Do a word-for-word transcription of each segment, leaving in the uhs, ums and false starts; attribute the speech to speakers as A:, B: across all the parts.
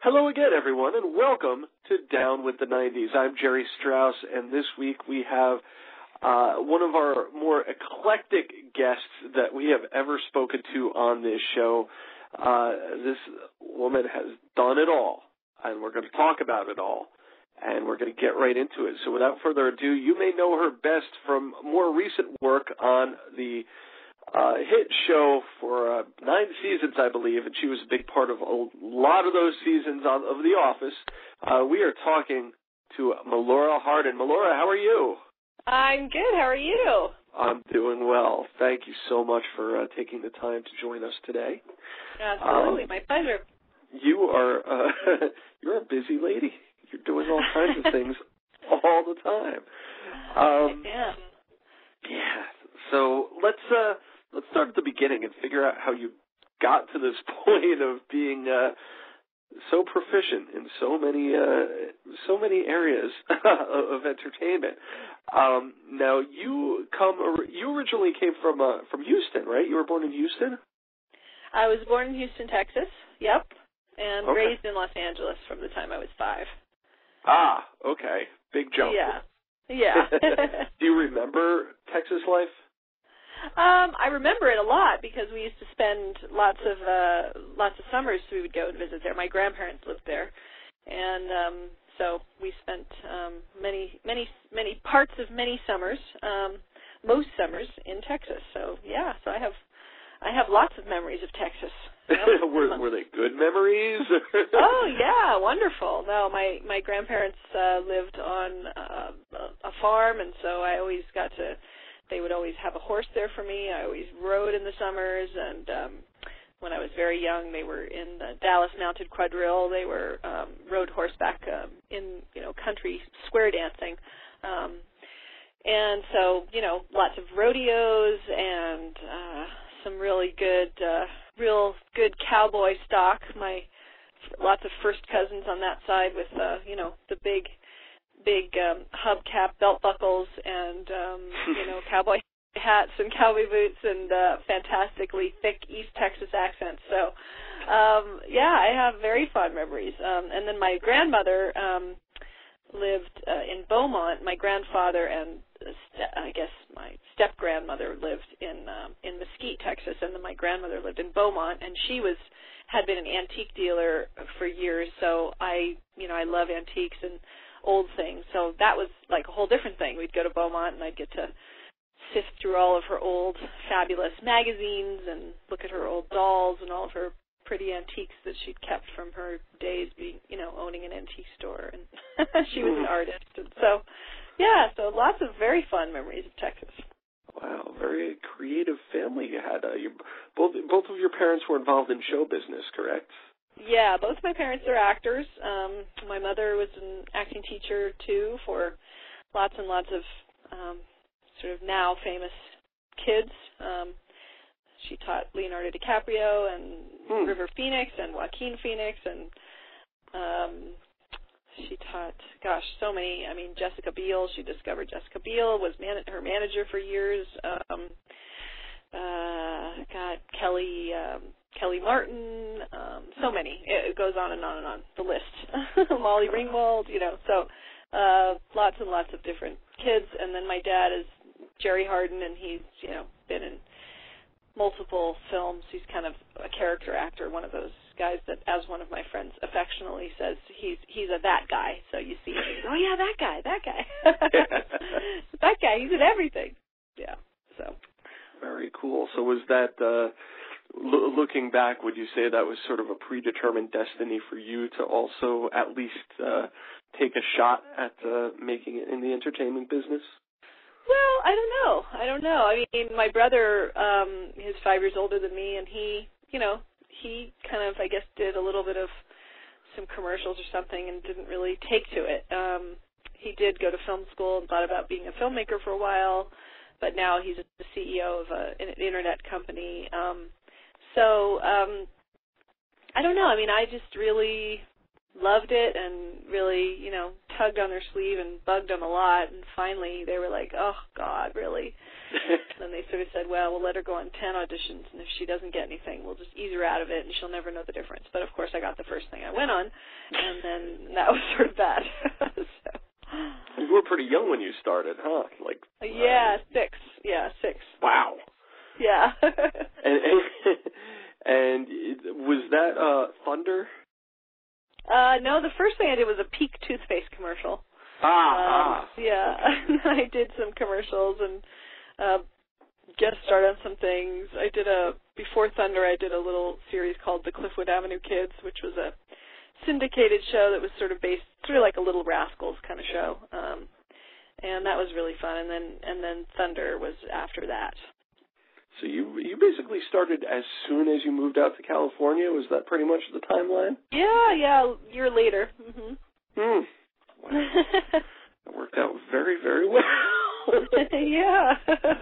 A: Hello again, everyone, and welcome to Down with the nineties. I'm Jerry Strauss, and this week we have uh, one of our more eclectic guests that we have ever spoken to on this show. Uh, this woman has done it all, and we're going to talk about it all, and we're going to get right into it. So without further ado, you may know her best from more recent work on the Uh, hit show for uh, nine seasons, I believe, and she was a big part of a lot of those seasons on, of The Office. Uh, we are talking to Melora Hardin. Melora, how are you?
B: I'm good. How are you?
A: I'm doing well. Thank you so much for uh, taking the time to join us today.
B: Absolutely, um, my pleasure.
A: You are uh, you're a busy lady. You're doing all kinds of things all the time. Um,
B: yeah.
A: Yeah. So let's uh, let's start at the beginning and figure out how you got to this point of being uh, so proficient in so many uh, so many areas of entertainment. Um, now you come you originally came from uh, from Houston, right? You were born in Houston?
B: I was born in Houston, Texas. Yep, and
A: okay.
B: raised in Los Angeles from the time I was five.
A: Ah, okay, big jump.
B: Yeah, yeah.
A: Do you remember Texas life?
B: Um, I remember it a lot because we used to spend lots of uh, lots of summers. We would go and visit there. My grandparents lived there, and um, so we spent um, many, many, many parts of many summers, um, most summers in Texas. So yeah, so I have I have lots of memories of Texas.
A: Yep. were were they good memories?
B: Oh yeah, wonderful. No, my my grandparents uh, lived on uh, a farm, and so I always got to. They would always have a horse there for me. I always rode in the summers, and um, when I was very young, they were in the Dallas Mounted Quadrille. They were um, rode horseback um, in you know country square dancing, um, and so you know lots of rodeos and uh, some really good, uh, real good cowboy stock. My lots of first cousins on that side with uh, you know the big. big um, hubcap belt buckles and, um, you know, cowboy hats and cowboy boots and uh, fantastically thick East Texas accents. So, um, yeah, I have very fond memories. Um, and then my grandmother um, lived uh, in Beaumont. My grandfather and st- I guess my step-grandmother lived in um, in Mesquite, Texas, and then my grandmother lived in Beaumont, and she was had been an antique dealer for years. So I, you know, I love antiques and old things. So that was like a whole different thing. We'd go to Beaumont and I'd get to sift through all of her old fabulous magazines and look at her old dolls and all of her pretty antiques that she'd kept from her days being, you know, owning an antique store. And she was an artist. And so, yeah, so lots of very fun memories of Texas.
A: Wow, very creative family you had. Uh, you, both both of your parents were involved in show business, correct?
B: Yeah, both my parents are actors. Um, my mother was an acting teacher, too, for lots and lots of um, sort of now famous kids. Um, she taught Leonardo DiCaprio and
A: hmm.
B: River Phoenix and Joaquin Phoenix, and um, she taught, gosh, so many. I mean, Jessica Biel. She discovered Jessica Biel, was man- her manager for years. Um, uh, God, Kelly... Um, Kelly Martin, um, so many. It goes on and on and on, the list. Molly Ringwald, you know, so uh, lots and lots of different kids. And then my dad is Jerry Hardin, and he's, you know, been in multiple films. He's kind of a character actor, one of those guys that, as one of my friends affectionately says, he's he's a that guy. So you see him, you go, oh, yeah, that guy, that guy. That guy, he's in everything. Yeah, so.
A: Very cool. So was that... Uh L- looking back, would you say that was sort of a predetermined destiny for you to also at least uh, take a shot at uh, making it in the entertainment business?
B: Well, I don't know. I don't know. I mean, my brother, um, he's five years older than me, and he, you know, he kind of, I guess, did a little bit of some commercials or something and didn't really take to it. Um, he did go to film school and thought about being a filmmaker for a while, but now he's the C E O of a, an internet company. Um, So, um, I don't know. I mean, I just really loved it and really, you know, tugged on their sleeve and bugged them a lot. And finally they were like, oh, God, really? And they sort of said, well, we'll let her go on ten auditions, and if she doesn't get anything, we'll just ease her out of it, and she'll never know the difference. But, of course, I got the first thing I went on, and then that was sort of bad. So.
A: You were pretty young when you started, huh? Like
B: Yeah,
A: uh,
B: six. Yeah, six.
A: Wow.
B: Yeah.
A: and, and and was that uh, Thunder?
B: Uh, no, the first thing I did was a Peak toothpaste commercial.
A: Ah,
B: um,
A: ah.
B: Yeah, I did some commercials and uh, guest starred on some things. I did a, before Thunder, I did a little series called The Cliffwood Avenue Kids, which was a syndicated show that was sort of based, sort of like a Little Rascals kind of show. Um, and that was really fun. And then, and then Thunder was after that.
A: So you you basically started as soon as you moved out to California? Was that pretty much the timeline?
B: Yeah, yeah, a year later. Mm-hmm.
A: Hmm. Wow. That worked out very, very well.
B: Yeah.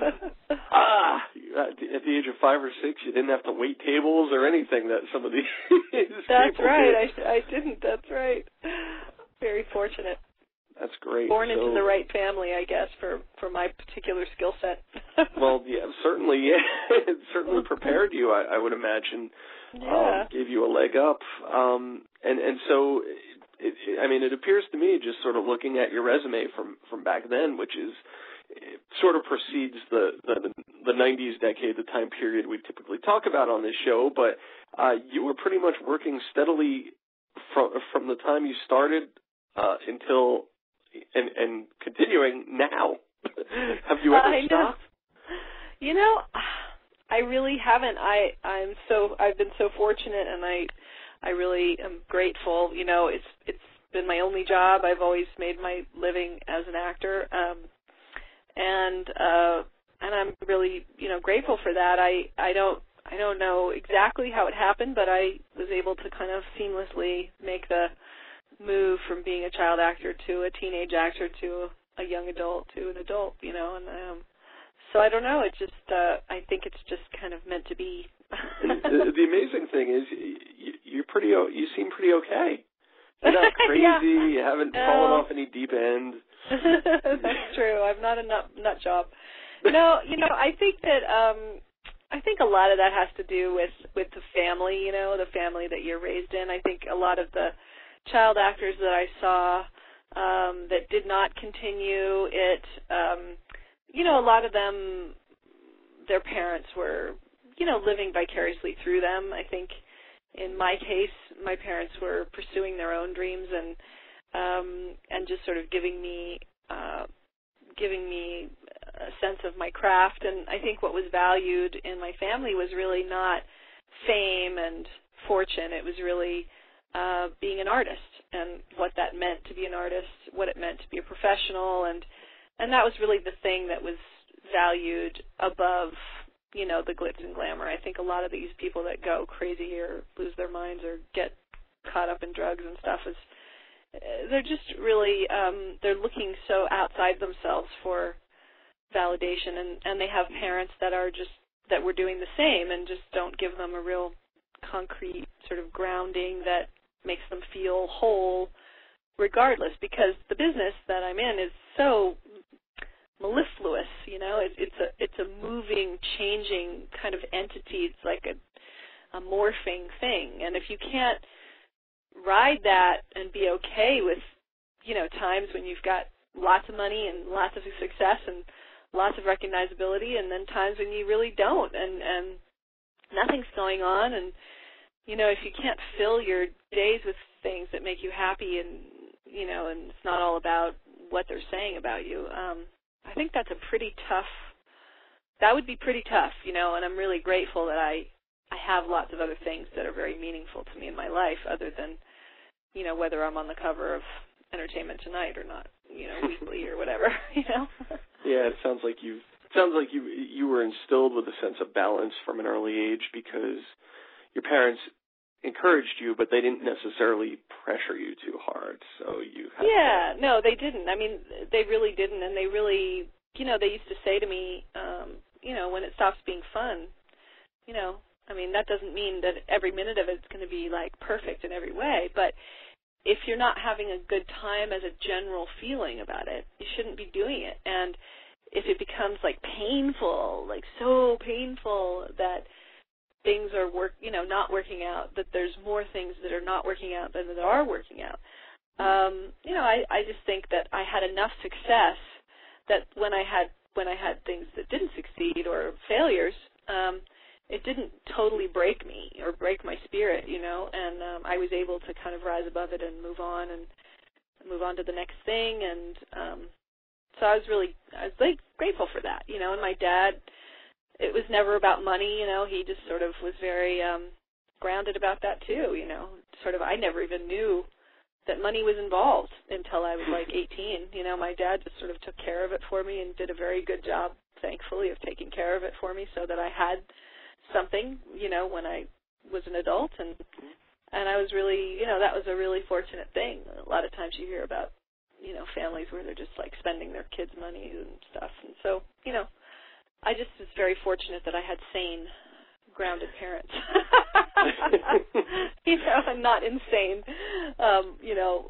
A: ah, at the, at the age of five or six, you didn't have to wait tables or anything that some of these
B: That's
A: people
B: right.
A: did.
B: I, I didn't. That's right. Very fortunate.
A: That's great.
B: Born
A: so,
B: into the right family, I guess, for, for my particular skill set.
A: Well, yeah, certainly, yeah, it certainly prepared you, I, I would imagine.
B: Yeah.
A: Um, gave you a leg up. Um, and, and so, it, it, I mean, it appears to me, just sort of looking at your resume from, from back then, which is, it sort of precedes the, the, the nineties decade, the time period we typically talk about on this show, but uh, you were pretty much working steadily from, from the time you started uh, until... And, and continuing now. Have you ever
B: I
A: stopped?
B: Know. You know, I really haven't. I I'm so I've been so fortunate, and I I really am grateful. You know, it's it's been my only job. I've always made my living as an actor, um, and uh, and I'm really you know grateful for that. I I don't I don't know exactly how it happened, but I was able to kind of seamlessly make the move from being a child actor to a teenage actor to a young adult to an adult, you know, and um, so I don't know. It just, uh, I think it's just kind of meant to be.
A: the, the amazing thing is, you, you're pretty. You seem pretty okay. You're not crazy.
B: Yeah.
A: You haven't
B: no.
A: fallen off any deep end.
B: That's true. I'm not a nut, nut job. No, you know, I think that um, I think a lot of that has to do with with the family. You know, the family that you're raised in. I think a lot of the child actors that I saw um, that did not continue it, um, you know, a lot of them, their parents were, you know, living vicariously through them. I think in my case, my parents were pursuing their own dreams and um, and just sort of giving me uh, giving me a sense of my craft. And I think what was valued in my family was really not fame and fortune. It was really Uh, being an artist and what that meant to be an artist, what it meant to be a professional, and and that was really the thing that was valued above, you know, the glitz and glamour. I think a lot of these people that go crazy or lose their minds or get caught up in drugs and stuff is they're just really um, they're looking so outside themselves for validation, and and they have parents that are just that were doing the same and just don't give them a real concrete sort of grounding that makes them feel whole regardless, because the business that I'm in is so mellifluous, you know, it, it's a it's a moving, changing kind of entity. It's like a, a morphing thing, and if you can't ride that and be okay with, you know, times when you've got lots of money and lots of success and lots of recognizability, and then times when you really don't, and and nothing's going on, and you know, if you can't fill your days with things that make you happy, and you know, and it's not all about what they're saying about you, um, I think that's a pretty tough. That would be pretty tough, you know. And I'm really grateful that I I have lots of other things that are very meaningful to me in my life, other than, you know, whether I'm on the cover of Entertainment Tonight or not, you know, weekly or whatever, you know.
A: Yeah, it sounds like you sounds like you you were instilled with a sense of balance from an early age because your parents encouraged you, but they didn't necessarily pressure you too hard. So you had
B: yeah, to... no, they didn't. I mean, they really didn't, and they really, you know, they used to say to me, um, you know, when it stops being fun, you know, I mean, that doesn't mean that every minute of it's going to be like perfect in every way, but if you're not having a good time as a general feeling about it, you shouldn't be doing it. And if it becomes like painful, like so painful that things are work, you know, not working out, that there's more things that are not working out than that are working out. Um, you know, I, I just think that I had enough success that when I had when I had things that didn't succeed or failures, um, it didn't totally break me or break my spirit, you know, and um, I was able to kind of rise above it and move on and move on to the next thing. And um, so I was really, I was like grateful for that, you know. And my dad, it was never about money, you know. He just sort of was very um, grounded about that too, you know. Sort of, I never even knew that money was involved until I was like eighteen. You know, my dad just sort of took care of it for me and did a very good job, thankfully, of taking care of it for me so that I had something, you know, when I was an adult. And and I was really, you know, that was a really fortunate thing. A lot of times you hear about, you know, families where they're just like spending their kids' money and stuff. And so, you know, I just was very fortunate that I had sane, grounded parents. You know, and not insane, um, you know,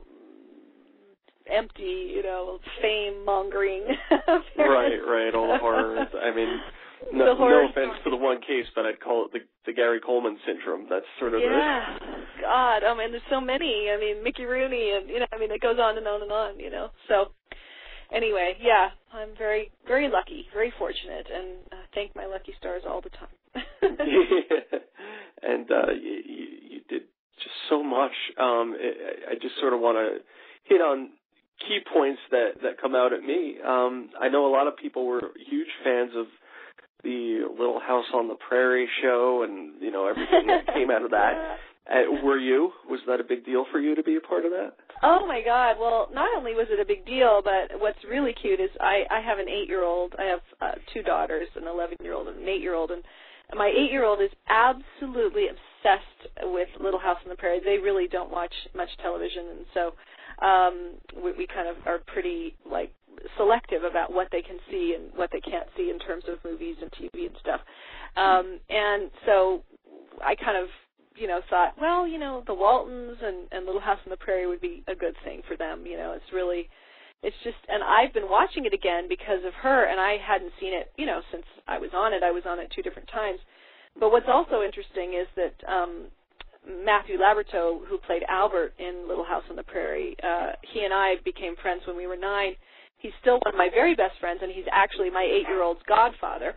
B: empty, you know, fame mongering.
A: Right, right, all the horrors. I mean, no, no offense to the one case, but I'd call it the, the Gary Coleman syndrome. That's sort of
B: yeah. the... God, I mean, there's so many. I mean, Mickey Rooney, and, you know, I mean, it goes on and on and on, you know. So, anyway, yeah, I'm very, very lucky, very fortunate, and I thank my lucky stars all the time.
A: Yeah. And uh, you, you did just so much. Um, I just sort of want to hit on key points that, that come out at me. Um, I know a lot of people were huge fans of the Little House on the Prairie show and, you know, everything that came out of that. Uh, were you? Was that a big deal for you to be a part of that?
B: Oh, my God. Well, not only was it a big deal, but what's really cute is I, I have an eight-year-old. I have uh, two daughters, an eleven-year-old and an eight-year-old, and my eight-year-old is absolutely obsessed with Little House on the Prairie. They really don't watch much television, and so um, we, we kind of are pretty, like, selective about what they can see and what they can't see in terms of movies and T V and stuff. Um, and so I kind of, you know, thought, well, you know, the Waltons and, and Little House on the Prairie would be a good thing for them. You know, it's really, it's just, and I've been watching it again because of her, and I hadn't seen it, you know, since I was on it. I was on it two different times. But what's also interesting is that um, Matthew Laborteaux, who played Albert in Little House on the Prairie, uh, he and I became friends when we were nine. He's still one of my very best friends, and he's actually my eight-year-old's godfather.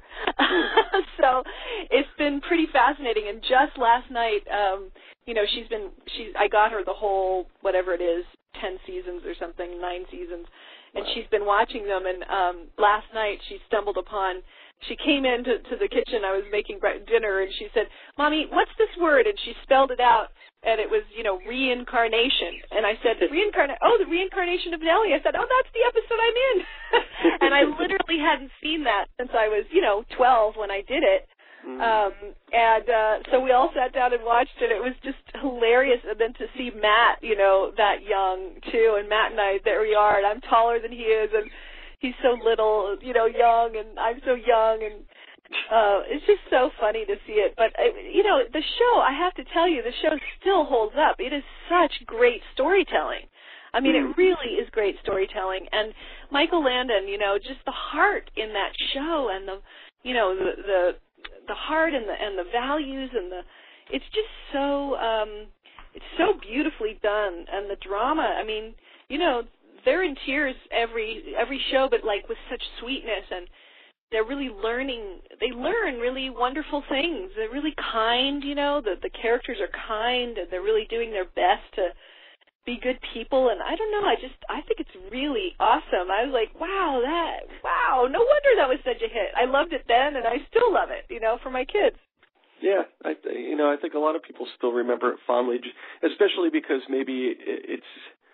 B: So it's been pretty fascinating. And just last night, um, you know, she's been, she's, I got her the whole, whatever it is, ten seasons or something, nine seasons, and wow. She's been watching them. And um, last night she stumbled upon, she came into to the kitchen. I was making dinner, and she said, "Mommy, what's this word?" And she spelled it out. And it was, you know, reincarnation. And I said, reincarnation, oh, the reincarnation of Nellie. I said, oh, that's the episode I'm in. And I literally hadn't seen that since I was, you know, twelve when I did it. Mm. Um, and uh, so we all sat down and watched it. It was just hilarious. And then to see Matt, you know, that young, too. And Matt and I, there we are. And I'm taller than he is. And he's so little, you know, young. And I'm so young. And Uh, it's just so funny to see it. But, uh, you know, the show, I have to tell you, the show still holds up. It is such great storytelling. I mean, it really is great storytelling. And Michael Landon, you know, just the heart in that show and the, you know, the the, the heart and the and the values and the, it's just so, um, it's so beautifully done. And the drama, I mean, you know, they're in tears every every show, but, like, with such sweetness, and they're really learning, they learn really wonderful things. They're really kind, you know, the, the characters are kind, and they're really doing their best to be good people. And I don't know, I just, I think it's really awesome. I was like, wow, that, wow, no wonder that was such a hit. I loved it then, and I still love it, you know, for my kids.
A: Yeah, I, you know, I think a lot of people still remember it fondly, especially because maybe it's,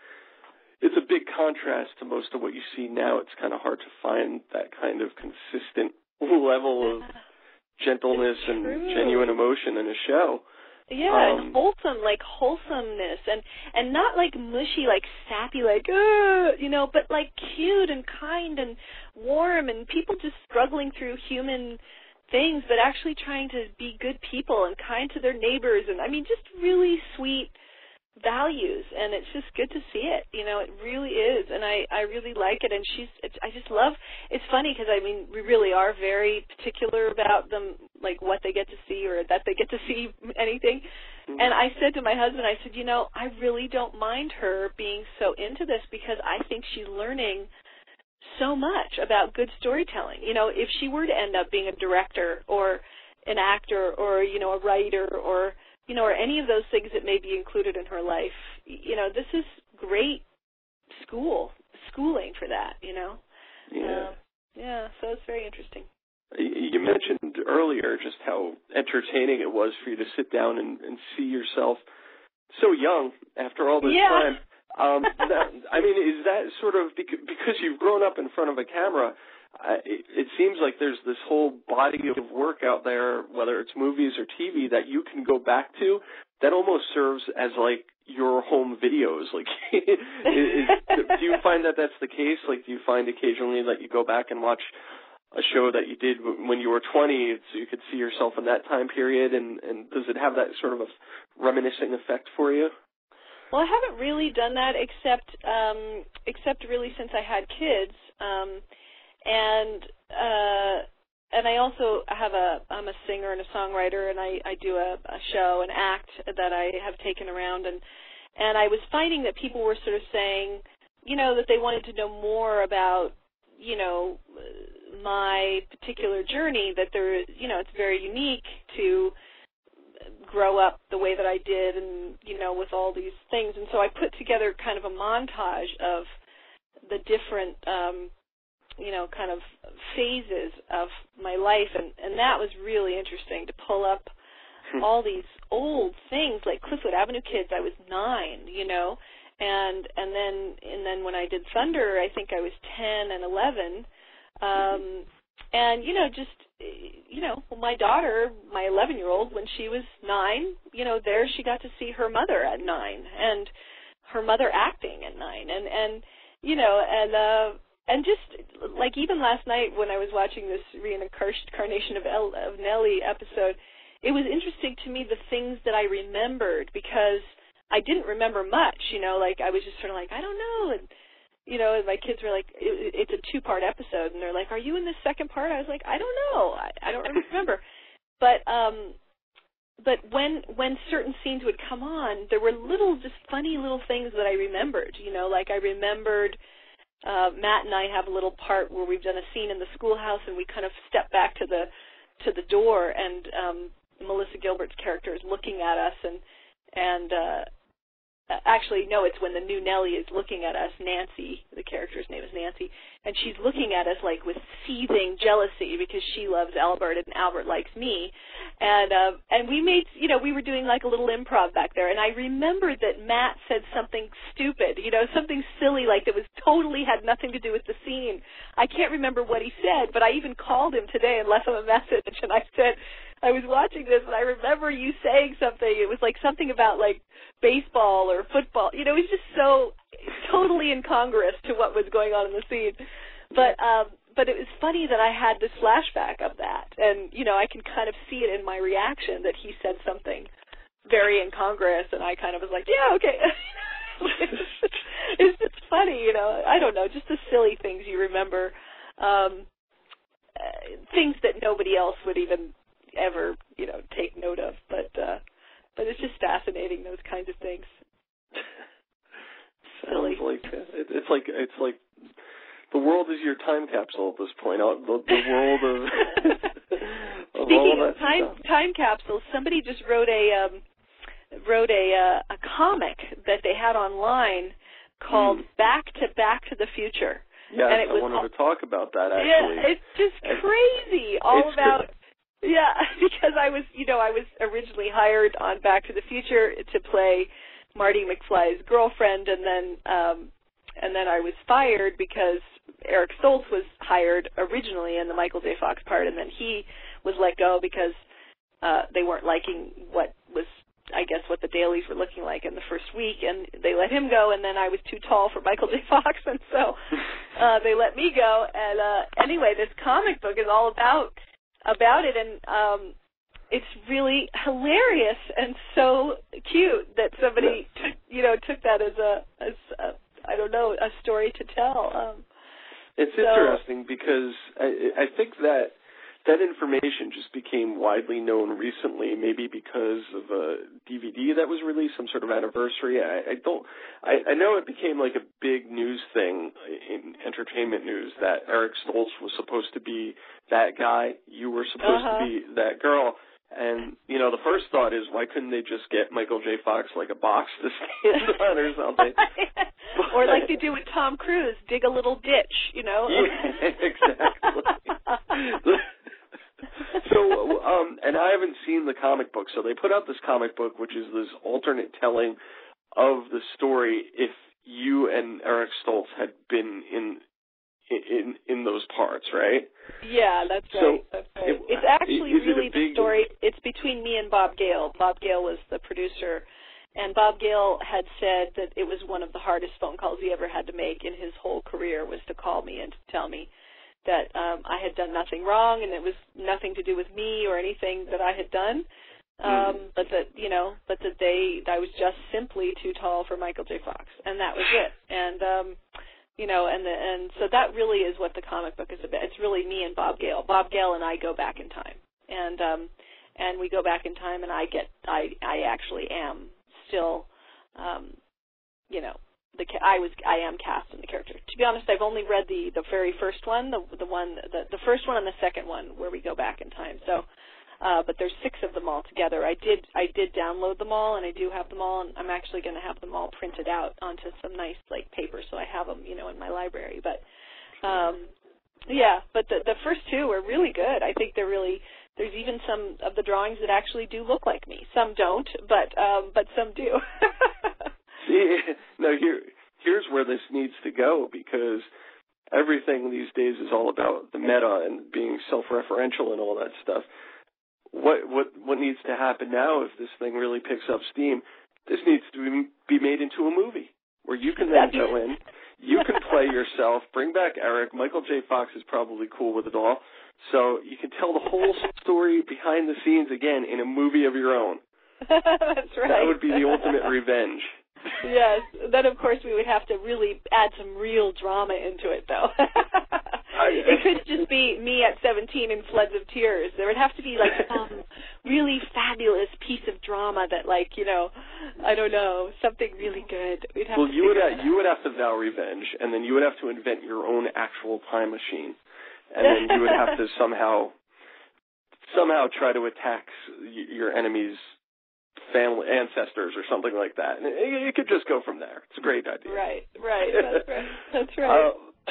A: It's a big contrast to most of what you see now. It's kind of hard to find that kind of consistent level of gentleness and genuine emotion in a show.
B: Yeah, um, and wholesome, like wholesomeness, and and not like mushy, like sappy, like, uh, you know, but like cute and kind and warm, and people just struggling through human things, but actually trying to be good people and kind to their neighbors, and I mean, just really sweet values, and it's just good to see it. You know, it really is, and I, I really like it. And she's, it's, I just love, it's funny because, I mean, we really are very particular about them, like what they get to see or that they get to see anything. Mm-hmm. And I said to my husband, I said, you know, I really don't mind her being so into this because I think she's learning so much about good storytelling. You know, if she were to end up being a director or an actor or, you know, a writer or, you know, or any of those things that may be included in her life, you know, this is great school, schooling for that, you know.
A: Yeah.
B: Um, yeah, so it's very interesting.
A: You mentioned earlier just how entertaining it was for you to sit down and, and see yourself so young after all this
B: yeah.
A: time. Um, that, I mean, is that sort of, because you've grown up in front of a camera, uh, it, it seems like there's this whole body of work out there, whether it's movies or T V, that you can go back to that almost serves as like your home videos. Like, is, is, do you find that that's the case? Like, do you find occasionally that you go back and watch a show that you did when you were twenty, so you could see yourself in that time period, and, and does it have that sort of a reminiscing effect for you?
B: Well, I haven't really done that except um, except really since I had kids, um, and uh, and I also have a I'm a singer and a songwriter, and I, I do a, a show, an act that I have taken around, and and I was finding that people were sort of saying, you know, that they wanted to know more about, you know, my particular journey, that there, you know, it's very unique to grow up the way that I did and, you know, with all these things. And so I put together kind of a montage of the different, um, you know, kind of phases of my life. And, and that was really interesting to pull up all these old things, like Cliffwood Avenue Kids. I was nine, you know, and and then and then when I did Thunder, I think I was ten and eleven. Um, and, you know, just, you know, my daughter, my eleven-year-old, when she was nine, you know, there she got to see her mother at nine and her mother acting at nine. And, and you know, and uh, and just, like, even last night when I was watching this reincarnation of, El, of Nellie episode, it was interesting to me the things that I remembered, because I didn't remember much, you know, like I was just sort of like, I don't know, and you know, and my kids were like, it, it's a two-part episode, and they're like, are you in the second part? I was like, I don't know. I, I don't remember. But um, but when when certain scenes would come on, there were little, just funny little things that I remembered, you know, like I remembered uh, Matt and I have a little part where we've done a scene in the schoolhouse, and we kind of step back to the to the door, and um, Melissa Gilbert's character is looking at us, and, and uh, actually, no, it's when the new Nellie is looking at us, Nancy, the character's name is Nancy, and she's looking at us like with seething jealousy because she loves Albert and Albert likes me. And uh, and we made, you know, we were doing like a little improv back there, and I remembered that Matt said something stupid, you know, something silly, like that was totally had nothing to do with the scene. I can't remember what he said, but I even called him today and left him a message, and I said, I was watching this, and I remember you saying something. It was like something about, like, baseball or football. You know, it was just so totally incongruous to what was going on in the scene. But um, but it was funny that I had this flashback of that. And, you know, I can kind of see it in my reaction that he said something very incongruous, and I kind of was like, yeah, okay. It's just funny, you know. I don't know, just the silly things you remember, um, uh, things that nobody else would even ever, you know, take note of, but uh, but it's just fascinating, those kinds of things.
A: Sounds like it, it's like it's like the world is your time capsule at this point. The, the world of, of
B: speaking
A: all of,
B: of time
A: stuff.
B: time capsules, somebody just wrote a um, wrote a uh, a comic that they had online called mm. Back to Back to the Future.
A: Yes,
B: and it
A: I
B: was
A: wanted
B: all,
A: to talk about that. Actually,
B: yeah, it's just
A: it's,
B: crazy. All
A: it's
B: about.
A: Cr-
B: Yeah, because I was, you know, I was originally hired on Back to the Future to play Marty McFly's girlfriend, and then, um, and then I was fired because Eric Stoltz was hired originally in the Michael J. Fox part, and then he was let go because uh, they weren't liking what was, I guess, what the dailies were looking like in the first week, and they let him go, and then I was too tall for Michael J. Fox, and so uh, they let me go. And uh, anyway, this comic book is all about. about it, and um, it's really hilarious and so cute that somebody, took, you know, took that as a, as a, I don't know, a story to tell. Um,
A: It's
B: so,
A: interesting because I, I think that that information just became widely known recently, maybe because of a D V D that was released, some sort of anniversary. I, I don't. I, I know it became like a big news thing in entertainment news that Eric Stoltz was supposed to be that guy. You were supposed
B: uh-huh.
A: to be that girl. And, you know, the first thought is, why couldn't they just get Michael J. Fox like a box to stand on or something?
B: Or like they do with Tom Cruise, dig a little ditch, you know?
A: Yeah, exactly. So, um, and I haven't seen the comic book, so they put out this comic book, which is this alternate telling of the story if you and Eric Stoltz had been in in in those parts, right?
B: Yeah, that's right.
A: So
B: that's right.
A: It,
B: it's actually
A: it
B: really
A: big...
B: the story. It's between me and Bob Gale. Bob Gale was the producer, and Bob Gale had said that it was one of the hardest phone calls he ever had to make in his whole career, was to call me and to tell me that um, I had done nothing wrong and it was nothing to do with me or anything that I had done, um, mm-hmm. but that, you know, but that they, I was just simply too tall for Michael J. Fox, and that was it. And, um, you know, and the, and so that really is what the comic book is about. It's really me and Bob Gale. Bob Gale and I go back in time, and um, and we go back in time, and I get, I, I actually am still, um, you know, the I was I am cast in the character. To be honest, I've only read the the very first one, the the one the the first one and the second one where we go back in time. So, uh, but there's six of them all together. I did I did download them all, and I do have them all, and I'm actually going to have them all printed out onto some nice like paper, so I have them, you know, in my library. But um, yeah, but the the first two are really good. I think they're really. There's even some of the drawings that actually do look like me. Some don't, but um, but some do.
A: See, no, here, here's where this needs to go, because everything these days is all about the meta and being self-referential and all that stuff. What what what needs to happen now, if this thing really picks up steam, this needs to be made into a movie where you can then go in, you can play yourself, bring back Eric. Michael J. Fox is probably cool with it all, so you can tell the whole story behind the scenes again in a movie of your own.
B: That's right.
A: That would be the ultimate revenge.
B: Yes. Then, of course, we would have to really add some real drama into it, though. It couldn't just be me at seventeen in floods of tears. There would have to be, like, some really fabulous piece of drama that, like, you know, I don't know, something really good. We'd have
A: well,
B: to
A: you would have,
B: out.
A: you would have to vow revenge, and then you would have to invent your own actual time machine, and then you would have to somehow somehow try to attack your enemy's family ancestors or something like that. And it, it could just go from there. It's a great idea.
B: Right, right, that's right. That's right.
A: Uh,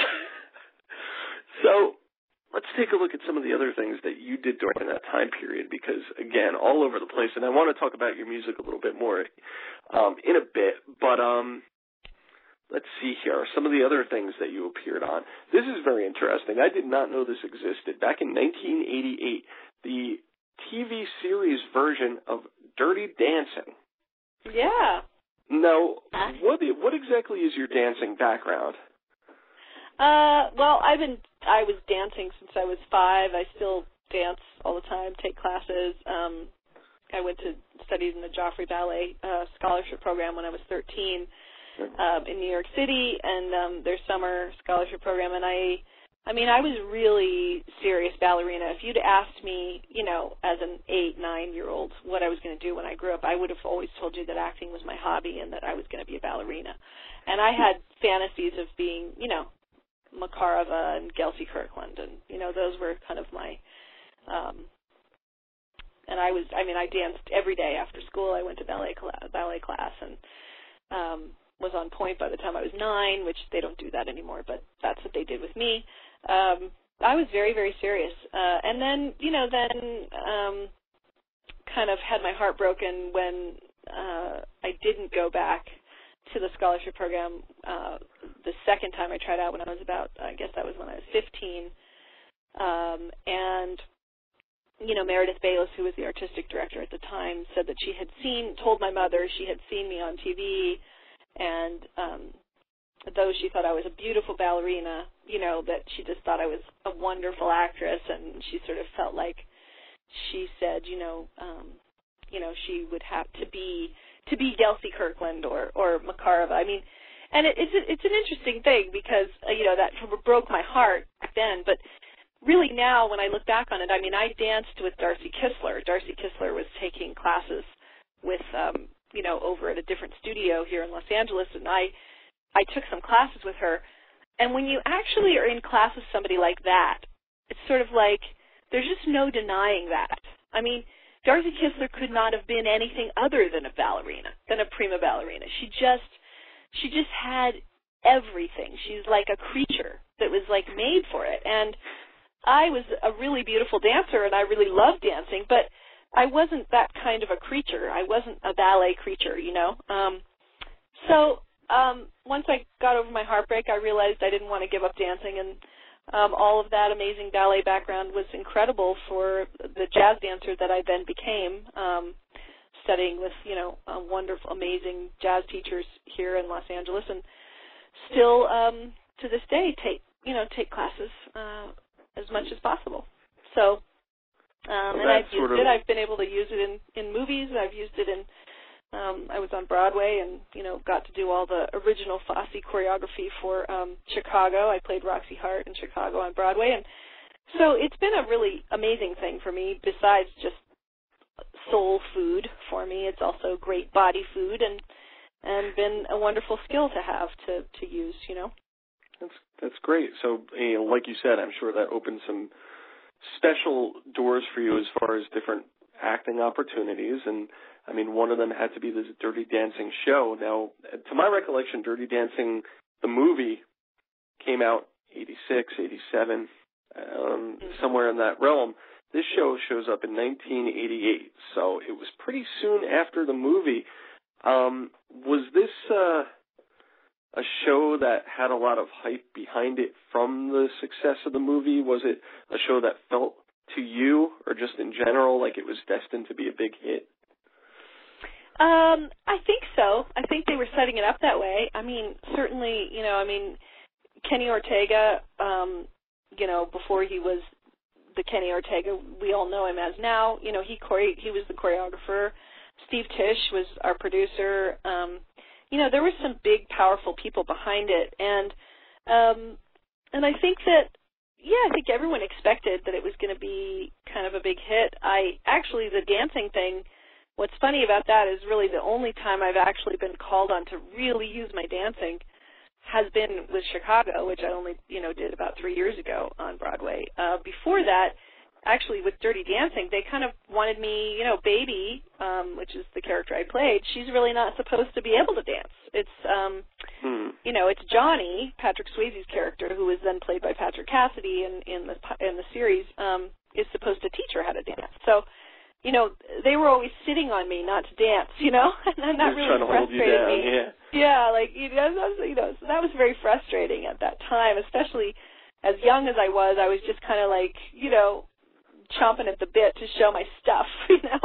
A: so let's take a look at some of the other things that you did during that time period, because, again, all over the place, and I want to talk about your music a little bit more um, in a bit, but um, let's see here. Some of the other things that you appeared on. This is very interesting. I did not know this existed. Back in nineteen eighty-eight, the T V series version of Dirty Dancing.
B: Yeah.
A: Now, what what exactly is your dancing background?
B: Uh, well, I've been I was dancing since I was five. I still dance all the time, take classes. Um, I went to studied in the Joffrey Ballet uh, scholarship program when I was thirteen um, in New York City, and um, their summer scholarship program. And I, I mean, I was really serious ballerina. If you'd asked me, you know, as an eight, nine-year-old, what I was going to do when I grew up, I would have always told you that acting was my hobby and that I was going to be a ballerina. And I had fantasies of being, you know, Makarova and Gelsey Kirkland, and you know, those were kind of my. Um, and I was, I mean, I danced every day after school. I went to ballet class, ballet class, and um, was on point by the time I was nine, which they don't do that anymore, but that's what they did with me. Um, I was very, very serious. Uh, and then, you know, then um, kind of had my heart broken when uh, I didn't go back to the scholarship program uh, the second time I tried out when I was about, I guess that was when I was fifteen. Um, and, you know, Meredith Bayless, who was the artistic director at the time, said that she had seen, told my mother she had seen me on T V, and um, though she thought I was a beautiful ballerina, you know, that she just thought I was a wonderful actress, and she sort of felt like she said, you know, um, you know, she would have to be to be Gelsey Kirkland or or Makarova. I mean, and it, it's a, it's an interesting thing because uh, you know that broke my heart back then, but really now when I look back on it, I mean, I danced with Darcy Kistler. Darcy Kistler was taking classes with um, you know over at a different studio here in Los Angeles, and I I took some classes with her. And when you actually are in class with somebody like that, it's sort of like there's just no denying that. I mean, Darcy Kistler could not have been anything other than a ballerina, than a prima ballerina. She just, she just had everything. She's like a creature that was like made for it. And I was a really beautiful dancer, and I really loved dancing, but I wasn't that kind of a creature. I wasn't a ballet creature, you know. Um, so um, once I got over my heartbreak, I realized I didn't want to give up dancing, and Um, all of that amazing ballet background was incredible for the jazz dancer that I then became, um, studying with, you know, uh, wonderful, amazing jazz teachers here in Los Angeles, and still um, to this day take, you know, take classes uh, as much as possible. So, um,
A: well,
B: and I've used
A: sort of...
B: it. I've been able to use it in, in movies. I've used it in Um, I was on Broadway and, you know, got to do all the original Fosse choreography for um, Chicago. I played Roxy Hart in Chicago on Broadway. And so it's been a really amazing thing for me. Besides just soul food for me, it's also great body food and and been a wonderful skill to have to, to use, you know.
A: That's, that's great. So, you know, like you said, I'm sure that opened some special doors for you as far as different acting opportunities, and I mean, one of them had to be this Dirty Dancing show. Now, to my recollection, Dirty Dancing, the movie, came out eighty-six, eighty-seven, um, somewhere in that realm. This show shows up in nineteen eighty-eight, so it was pretty soon after the movie. Um, was this uh, a show that had a lot of hype behind it from the success of the movie? Was it a show that felt to you, or just in general, like it was destined to be a big hit?
B: Um, I think so. I think they were setting it up that way. I mean, certainly, you know, I mean, Kenny Ortega, um, you know, before he was the Kenny Ortega we all know him as now, you know, he chore- he was the choreographer. Steve Tisch was our producer. Um, you know, there were some big, powerful people behind it, and um, and I think that, yeah, I think everyone expected that it was going to be kind of a big hit. I actually, the dancing thing, what's funny about that is really the only time I've actually been called on to really use my dancing has been with Chicago, which I only, you know, did about three years ago on Broadway. Uh, before that, actually with Dirty Dancing, they kind of wanted me, you know, Baby, um, which is the character I played, she's really not supposed to be able to dance. It's, um, hmm. you know, it's Johnny, Patrick Swayze's character, who was then played by Patrick Cassidy in, in the in the series, um, is supposed to teach her how to dance. So, you know, they were always sitting on me not to dance, you know, and that
A: They're
B: really frustrated
A: down,
B: me.
A: Yeah.
B: yeah, like, you know, that was, you know, so that was very frustrating at that time, especially as young as I was. I was just kind of like, you know, chomping at the bit to show my stuff, you know.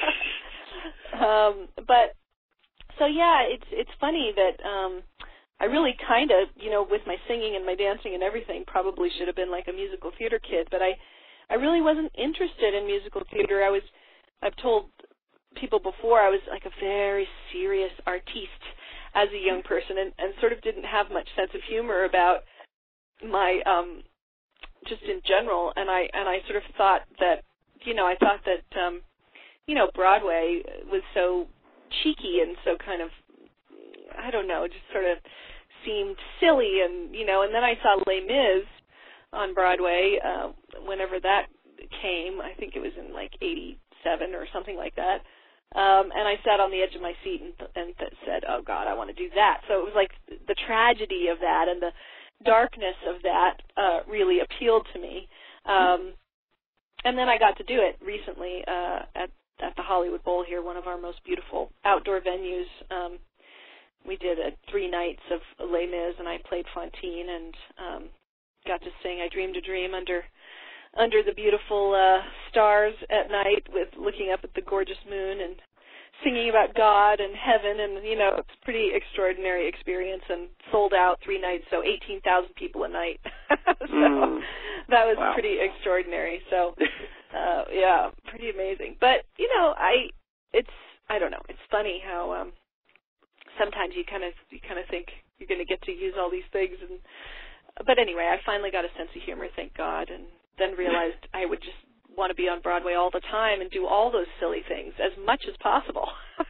B: um, but so yeah, it's it's funny that um, I really kind of, you know, with my singing and my dancing and everything, probably should have been like a musical theater kid, but I I really wasn't interested in musical theater. I was, I've told people before, I was like a very serious artiste as a young person, and, and sort of didn't have much sense of humor about my, um, just in general. And I and I sort of thought that, you know, I thought that, um, you know, Broadway was so cheeky and so kind of, I don't know, just sort of seemed silly, and you know. And then I saw Les Mis on Broadway uh, whenever that came. I think it was in like eighty-seven or something like that. Um, and I sat on the edge of my seat and, th- and th- said, oh, God, I want to do that. So it was like the tragedy of that and the darkness of that uh, really appealed to me. Um, and then I got to do it recently uh, at, at the Hollywood Bowl here, one of our most beautiful outdoor venues. Um, we did a three nights of Les Mis, and I played Fantine and um, got to sing I Dreamed a Dream under under the beautiful uh, stars at night, with looking up at the gorgeous moon and singing about God and heaven, and, you know, it's a pretty extraordinary experience, and sold out three nights, so eighteen thousand people a night. so mm. that was wow. pretty extraordinary. So, uh, yeah, pretty amazing. But, you know, I, it's, I don't know, it's funny how um, sometimes you kind of, you kind of think, you're going to get to use all these things. And but anyway, I finally got a sense of humor, thank God, and then realized I would just want to be on Broadway all the time and do all those silly things as much as possible.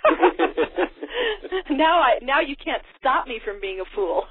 B: now I now you can't stop me from being a fool.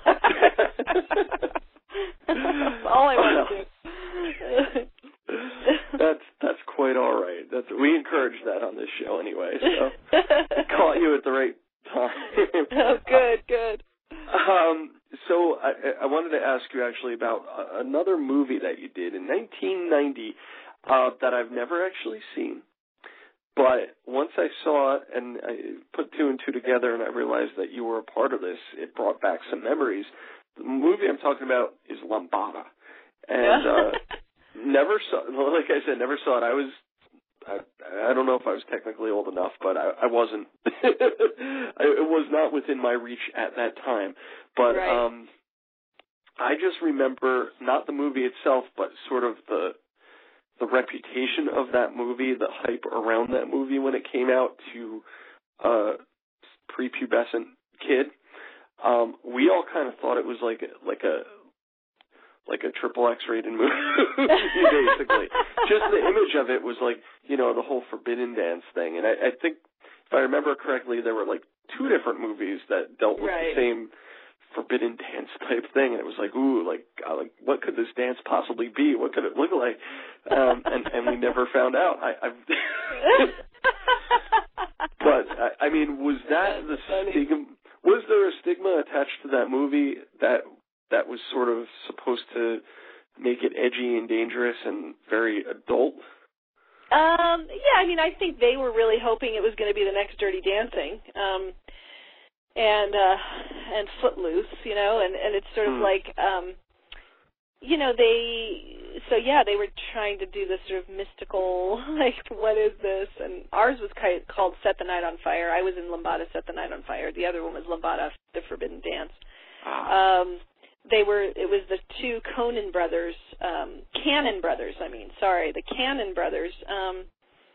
B: all I want to do.
A: that's that's quite all right. That's we encourage that on this show anyway. So caught you at the right time.
B: Oh, good, good.
A: Um, so I, I wanted to ask you actually about another movie that you did in nineteen ninety uh, that I've never actually seen. But once I saw it and I put two and two together and I realized that you were a part of this, it brought back some memories. The movie I'm talking about is Lambada. And uh, never saw, like I said, never saw it. I was, I, I don't know if I was technically old enough, but I, I wasn't. I, it was not within my reach at that time. But
B: right.
A: um, I just remember not the movie itself, but sort of the the reputation of that movie, the hype around that movie when it came out to a prepubescent kid. Um, we all kind of thought it was like a, like a like a triple X rated movie, basically. Just the image of it was like, you know, the whole forbidden dance thing. And I, I think, if I remember correctly, there were like two different movies that dealt with
B: right.
A: the same forbidden dance type thing. And it was like, ooh, like, uh, like what could this dance possibly be? What could it look like? Um, and, and we never found out. I, I've but, I, I mean, was that
B: That's
A: the
B: funny.
A: stigma? Was there a stigma attached to that movie that that was sort of supposed to make it edgy and dangerous and very adult?
B: Um, yeah, I mean, I think they were really hoping it was going to be the next Dirty Dancing, um, and uh, and Footloose, you know, and, and it's sort of
A: hmm. like,
B: um, you know, they, so yeah, they were trying to do this sort of mystical, like, what is this? And ours was called Set the Night on Fire. I was in Lambada, Set the Night on Fire. The other one was Lambada, The Forbidden Dance.
A: Ah.
B: Um, they were, it was the two Conan brothers, um, Cannon brothers, I mean, sorry, the Cannon brothers, um,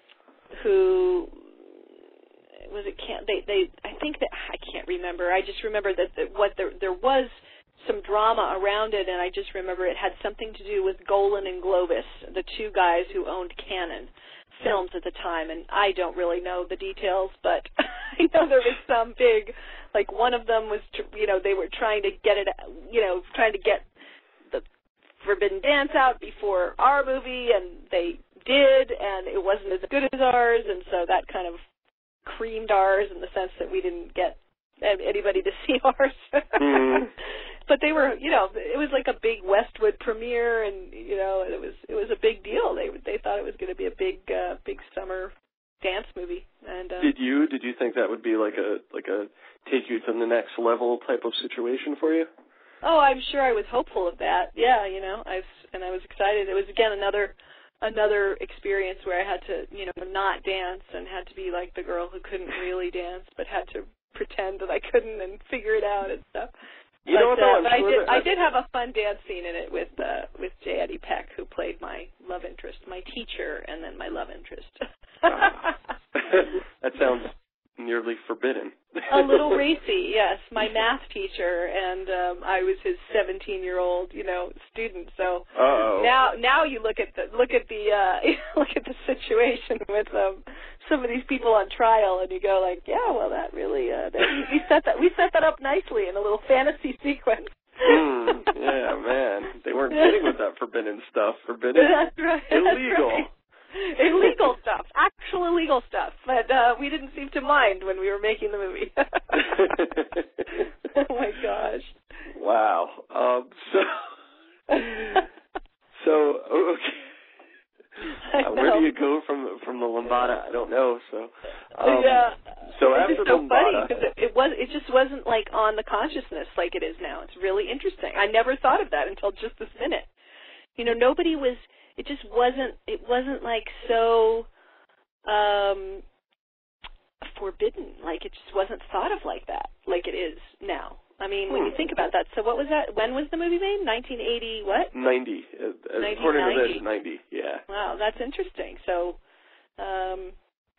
B: who, was it, Can, they, they, I think that, I can't remember, I just remember that, that what there, there was some drama around it, and I just remember it had something to do with Golan and Globus, the two guys who owned Cannon Films at the time, and I don't really know the details, but I know there was some big, like one of them was, you know, they were trying to get it, you know, trying to get the Forbidden Dance out before our movie, and they did, and it wasn't as good as ours, and so that kind of creamed ours in the sense that we didn't get anybody to see ours.
A: mm.
B: But they were, you know, it was like a big Westwood premiere, and you know, it was it was a big deal. They they thought it was going to be a big uh, big summer dance movie. And uh,
A: did you did you think that would be like a like a take you to the next level type of situation for you?
B: Oh, I'm sure I was hopeful of that. Yeah, you know, I was, and I was excited. It was again another another experience where I had to, you know, not dance and had to be like the girl who couldn't really dance, but had to pretend that I couldn't and figure it out and stuff.
A: You
B: but,
A: know what, though,
B: uh, but
A: I'm sure
B: I did.
A: that
B: I did have a fun dance scene in it with uh, with J. Eddie Peck, who played my love interest, my teacher, and then my love interest.
A: Ah. That sounds nearly forbidden.
B: A little racy, yes. My math teacher, and um, I was his seventeen-year-old, you know, student. So
A: Uh-oh.
B: now, now you look at the look at the uh, look at the situation with um, some of these people on trial, and you go like, yeah, well, that really uh, that, we set that we set that up nicely in a little fantasy sequence.
A: mm, yeah, man, they weren't kidding with that forbidden stuff. Forbidden,
B: that's right.
A: illegal.
B: That's right. Illegal stuff, actual illegal stuff, but uh, we didn't seem to mind when we were making the movie. Oh my gosh!
A: Wow. Um, so, so okay. Uh, where do you go from from the Lambada? I don't know. So, um,
B: yeah.
A: So
B: it's
A: after
B: just so
A: Lambada,
B: funny because it, it was it just wasn't like on the consciousness like it is now. It's really interesting. I never thought of that until just this minute. You know, nobody was. It just wasn't, it wasn't like so um, forbidden, like it just wasn't thought of like that, like it is now. I mean, when you think about that, so what was that, when was the movie made? nineteen eighty what?
A: ninety. Uh, according to this, ninety, yeah.
B: Wow, that's interesting. So, um,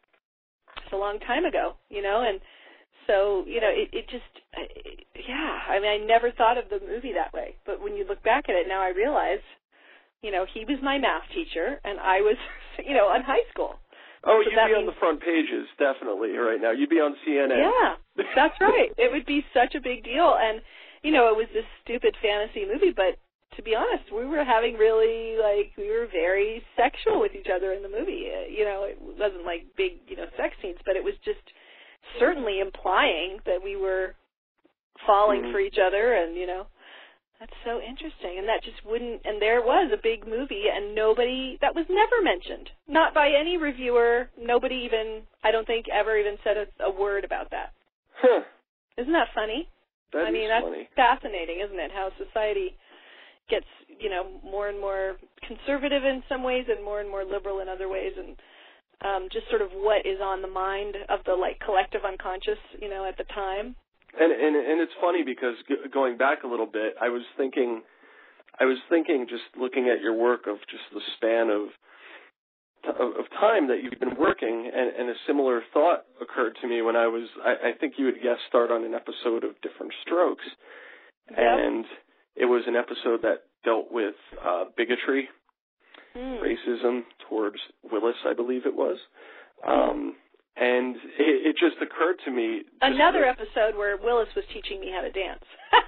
B: it's a long time ago, you know, and so, you know, it, it just, it, yeah, I, I mean, I never thought of the movie that way. But when you look back at it now, I realize, you know, he was my math teacher, and I was, you know, in high school.
A: Oh,
B: so
A: you'd be
B: means,
A: on the front pages, definitely, right now. You'd be on C N N.
B: Yeah, that's right. It would be such a big deal. And, you know, it was this stupid fantasy movie, but to be honest, we were having really, like, we were very sexual with each other in the movie. You know, it wasn't like big, you know, sex scenes, but it was just certainly implying that we were falling mm-hmm. for each other, and, you know, that's so interesting. And that just wouldn't, and there was a big movie, and nobody, that was never mentioned. Not by any reviewer. Nobody even, I don't think, ever even said a, a word about that.
A: Huh.
B: Isn't that funny?
A: That
B: I mean,
A: is
B: that's
A: funny.
B: fascinating, isn't it? How society gets, you know, more and more conservative in some ways and more and more liberal in other ways, and um, just sort of what is on the mind of the, like, collective unconscious, you know, at the time.
A: And and and it's funny because g- going back a little bit, I was thinking, I was thinking, just looking at your work of just the span of of, of time that you've been working, and, and a similar thought occurred to me when I was, I, I think you had guest starred on an episode of Different Strokes,
B: yep.
A: and it was an episode that dealt with uh, bigotry,
B: mm.
A: racism towards Willis, I believe it was. Um, and it, it just occurred to me.
B: Another that, episode where Willis was teaching me how to dance.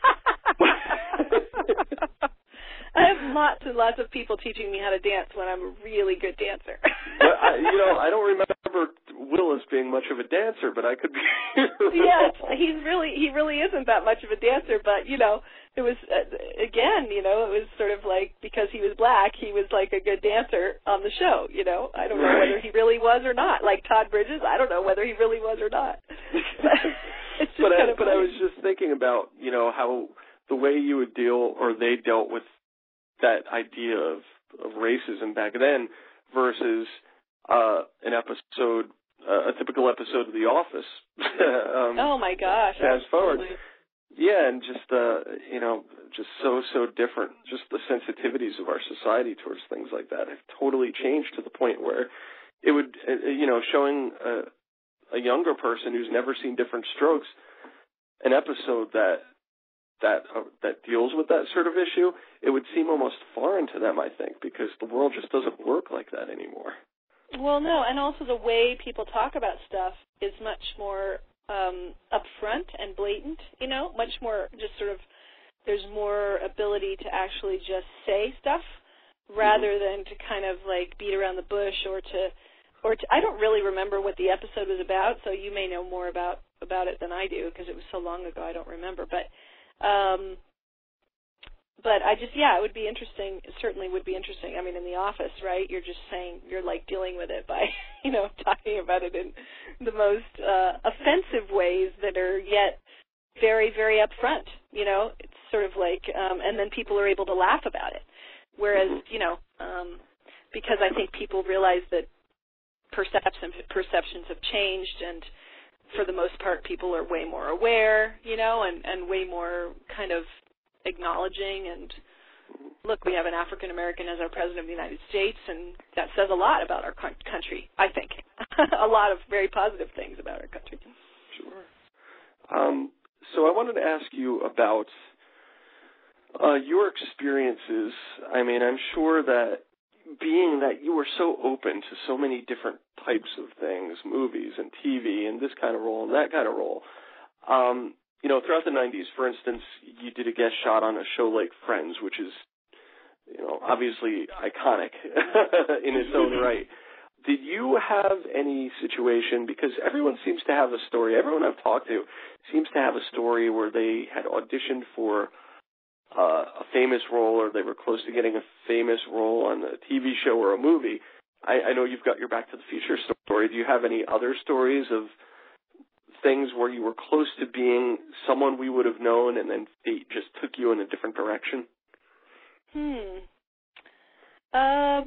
B: I have lots and lots of people teaching me how to dance when I'm a really good dancer.
A: But I, you know, I don't remember Willis being much of a dancer, but I could be.
B: Yes, he's really he really isn't that much of a dancer. But you know, it was uh, again, you know, it was sort of like because he was black, he was like a good dancer on the show. You know, I don't know
A: right.
B: whether he really was or not. Like Todd Bridges, I don't know whether he really was or not. It's just
A: but
B: kind
A: I,
B: of
A: but I was just thinking about you know how the way you would deal or they dealt with that idea of, of racism back then versus uh, an episode, uh, a typical episode of The Office. um,
B: oh my gosh!
A: Fast forward,
B: absolutely.
A: yeah, and just uh, you know, just so so different. Just the sensitivities of our society towards things like that have totally changed to the point where it would, uh, you know, showing a, a younger person who's never seen Different Strokes an episode that. that uh, that deals with that sort of issue, it would seem almost foreign to them, I think, because the world just doesn't work like that anymore.
B: Well, no, and also the way people talk about stuff is much more um, upfront and blatant, you know, much more just sort of, there's more ability to actually just say stuff rather mm-hmm. than to kind of like beat around the bush or to, or to, I don't really remember what the episode was about, so you may know more about, about it than I do because it was so long ago I don't remember, but Um, but I just, yeah, it would be interesting. It certainly would be interesting. I mean, in The Office, right, you're just saying, you're like dealing with it by, you know, talking about it in the most uh, offensive ways that are yet very, very upfront, you know. It's sort of like, um, and then people are able to laugh about it. Whereas, you know, um, because I think people realize that perceptions, perceptions have changed, and for the most part, people are way more aware, you know, and, and way more kind of acknowledging. And look, we have an African American as our president of the United States, and that says a lot about our country, I think. A lot of very positive things about our country.
A: Sure. Um, so I wanted to ask you about uh, your experiences. I mean, I'm sure that being that you were so open to so many different types of things, movies and T V and this kind of role and that kind of role, um, you know, throughout the nineties, for instance, you did a guest shot on a show like Friends, which is, you know, obviously iconic in its own right. Did you have any situation, because everyone seems to have a story, everyone I've talked to seems to have a story where they had auditioned for Uh, a famous role, or they were close to getting a famous role on a T V show or a movie. I, I know you've got your Back to the Future story. Do you have any other stories of things where you were close to being someone we would have known and then fate just took you in a different direction?
B: Hmm. Um,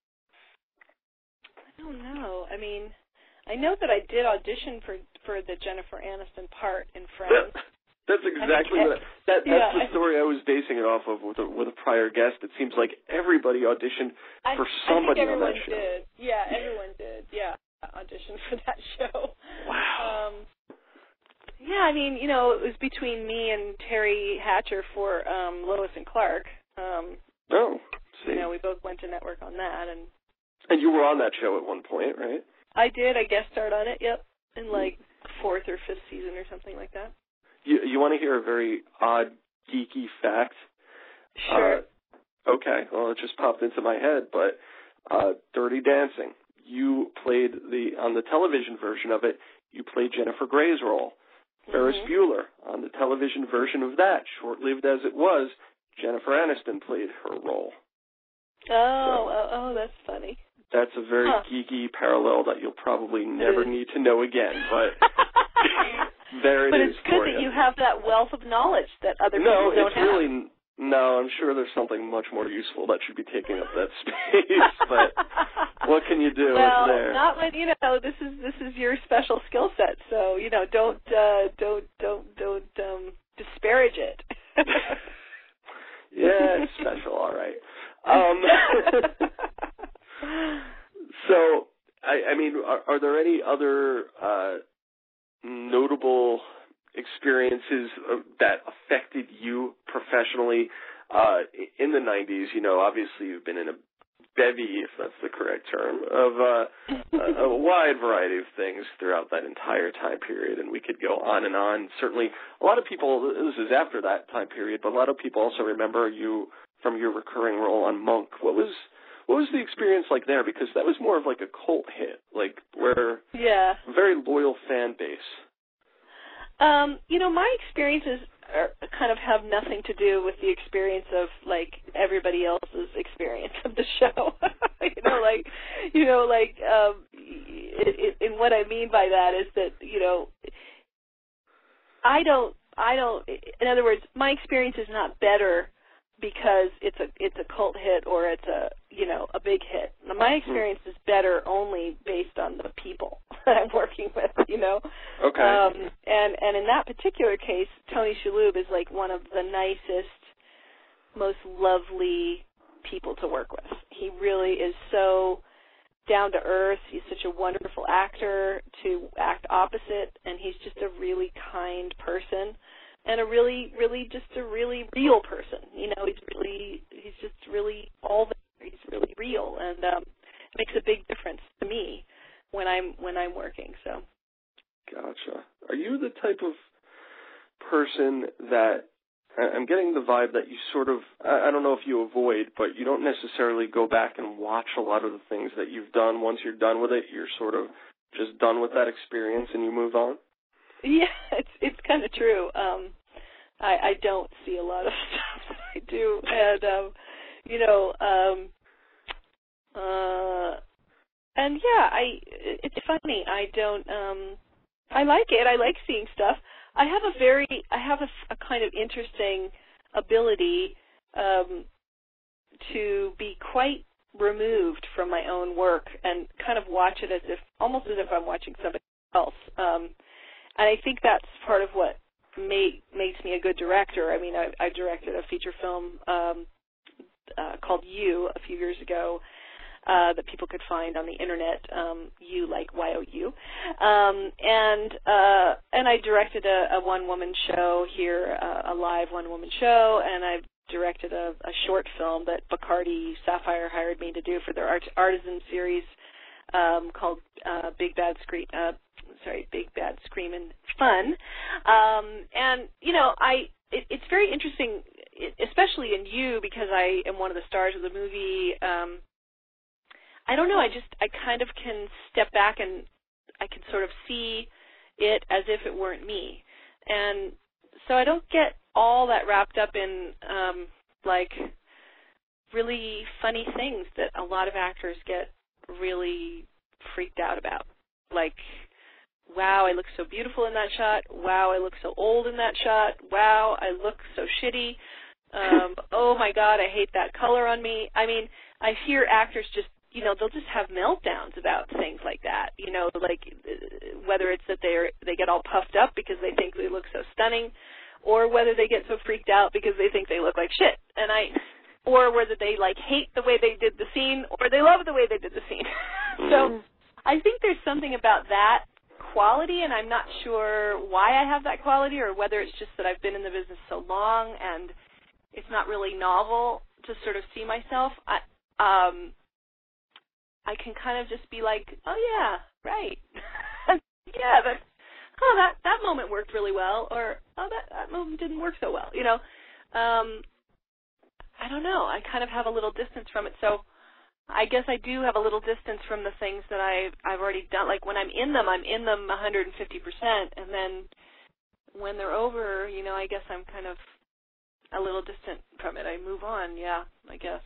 B: I don't know. I mean, I know that I did audition for, for the Jennifer Aniston part in Friends.
A: That's exactly what that. That's
B: yeah,
A: the story I was basing it off of with a, with a prior guest. It seems like everybody auditioned for
B: I,
A: somebody
B: I think
A: on that
B: everyone
A: show.
B: Did. Yeah, everyone did. Yeah, auditioned for that show.
A: Wow.
B: Um, Yeah, I mean, you know, it was between me and Terry Hatcher for um, Lois and Clark. Um,
A: oh, see.
B: You know, we both went to network on that. And
A: and you were on that show at one point, right?
B: I did. I guest starred on it, yep, in like fourth or fifth season or something like that.
A: You, you want to hear a very odd, geeky fact?
B: Sure.
A: Uh, okay, well, it just popped into my head, but uh, Dirty Dancing. You played the, on the television version of it, you played Jennifer Grey's role. Ferris
B: mm-hmm.
A: Bueller, on the television version of that, short-lived as it was, Jennifer Aniston played her role.
B: Oh, so, oh, oh, that's funny.
A: That's a very
B: huh.
A: geeky parallel that you'll probably never need to know again, but there it
B: but
A: is.
B: But it's good that you. you have that wealth of knowledge that other
A: no,
B: people don't
A: it's
B: have.
A: Really, no, I'm sure there's something much more useful that should be taking up that space, but what can you do?
B: Well,
A: it's there.
B: not when, you know, this is this is your special skill set, so, you know, don't, uh, don't, don't, don't um, disparage it.
A: Yeah, it's special, all right. Um, so, I, I mean, are, are there any other uh, notable experiences that affected you professionally uh, in the nineties? You know, obviously you've been in a bevy, if that's the correct term, of uh, a, a wide variety of things throughout that entire time period, and we could go on and on. Certainly, a lot of people, this is after that time period, but a lot of people also remember you from your recurring role on Monk. What was what was the experience like there? Because that was more of like a cult hit, like where
B: yeah,
A: a very loyal fan base.
B: Um, you know, my experiences are, kind of have nothing to do with the experience of like everybody else's experience of the show. you know, like, you know, like, um, it, it, and what I mean by that is that, you know, I don't, I don't. In other words, my experience is not better because it's a it's a cult hit or it's a you know a big hit. Now, my experience is better only based on the people that I'm working with, you know.
A: Okay.
B: Um, and and in that particular case, Tony Shalhoub is like one of the nicest, most lovely people to work with. He really is so down to earth. He's such a wonderful actor to act opposite, and he's just a really kind person. And a really, really, just a really real person. You know, he's really, he's just really all there. He's really real, and um, it makes a big difference to me when I'm when I'm working. So.
A: Gotcha. Are you the type of person that I'm getting the vibe that you sort of, I don't know if you avoid, but you don't necessarily go back and watch a lot of the things that you've done. Once you're done with it, you're sort of just done with that experience and you move on?
B: Yeah, it's it's kind of true. Um, I, I don't see a lot of stuff I do, and um, you know, um, uh, and yeah, I it's funny. I don't. Um, I like it. I like seeing stuff. I have a very, I have a, a kind of interesting ability um, to be quite removed from my own work and kind of watch it as if, almost as if I'm watching somebody else. Um, And I think that's part of what made, makes me a good director. I mean, I, I directed a feature film um, uh, called You a few years ago uh, that people could find on the internet. Um, You like Y O U, um, and uh, and I directed a, a one-woman show here, uh, a live one-woman show, and I've directed a, a short film that Bacardi Sapphire hired me to do for their Art, Artisan series um, called uh, Big Bad Scream. Uh, sorry, Big Bad Screamin' Fun. Um, and, you know, I it, it's very interesting, especially in You, because I am one of the stars of the movie. Um, I don't know, I just, I kind of can step back and I can sort of see it as if it weren't me. And so I don't get all that wrapped up in, um, like, really funny things that a lot of actors get really freaked out about. Like, wow, I look so beautiful in that shot. Wow, I look so old in that shot. Wow, I look so shitty. Um, oh, my God, I hate that color on me. I mean, I hear actors just, you know, they'll just have meltdowns about things like that. You know, like whether it's that they're they get all puffed up because they think they look so stunning, or whether they get so freaked out because they think they look like shit. And I, or whether they like hate the way they did the scene, or they love the way they did the scene. So I think there's something about that quality, and I'm not sure why I have that quality, or whether it's just that I've been in the business so long and it's not really novel to sort of see myself. I, um, I can kind of just be like, oh yeah, right, yeah, that, oh that that moment worked really well, or oh that that moment didn't work so well, you know. Um, I don't know. I kind of have a little distance from it, so I guess I do have a little distance from the things that I've I've already done. Like when I'm in them, I'm in them one hundred fifty percent, and then when they're over, you know, I guess I'm kind of a little distant from it. I move on, yeah, I guess.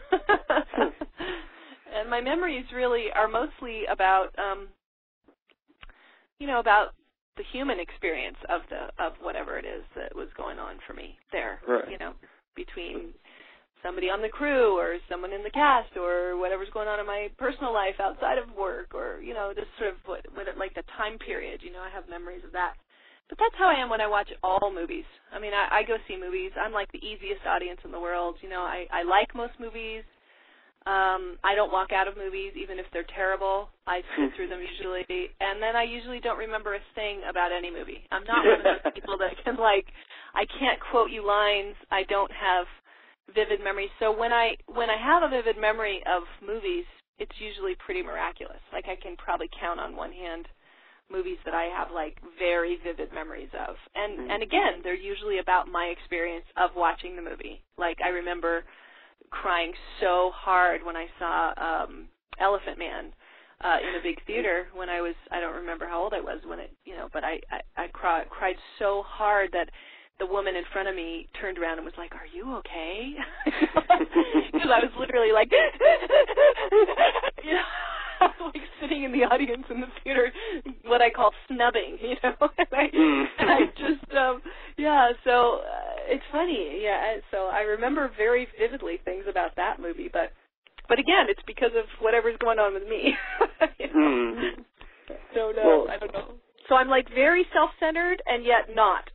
B: And my memories really are mostly about, um, you know, about the human experience of the of whatever it is that was going on for me there,
A: right.
B: you know, between somebody on the crew or someone in the cast or whatever's going on in my personal life outside of work, or, you know, just sort of what, what it, like the time period, you know, I have memories of that. But that's how I am when I watch all movies. I mean, I, I go see movies. I'm like the easiest audience in the world. You know, I, I like most movies. Um, I don't walk out of movies, even if they're terrible. I sit through them usually, and then I usually don't remember a thing about any movie. I'm not one of those people that can, like, I can't quote you lines. I don't have vivid memories. So when I when I have a vivid memory of movies, it's usually pretty miraculous. Like, I can probably count on one hand movies that I have, like, very vivid memories of. And, mm-hmm. and again, they're usually about my experience of watching the movie. Like, I remember crying so hard when I saw um, Elephant Man uh, in a big theater when I was, I don't remember how old I was when it, you know, but I, I, I cry, cried so hard that the woman in front of me turned around and was like, "Are you okay?" Because I was literally like, you know, like sitting in the audience in the theater, what I call snubbing, you know. and, I, and I just, um, yeah. So uh, it's funny, yeah. So I remember very vividly things about that movie, but, but again, it's because of whatever's going on with me. you know? mm. Don't know. Well, I don't know. So I'm like very self-centered and yet not.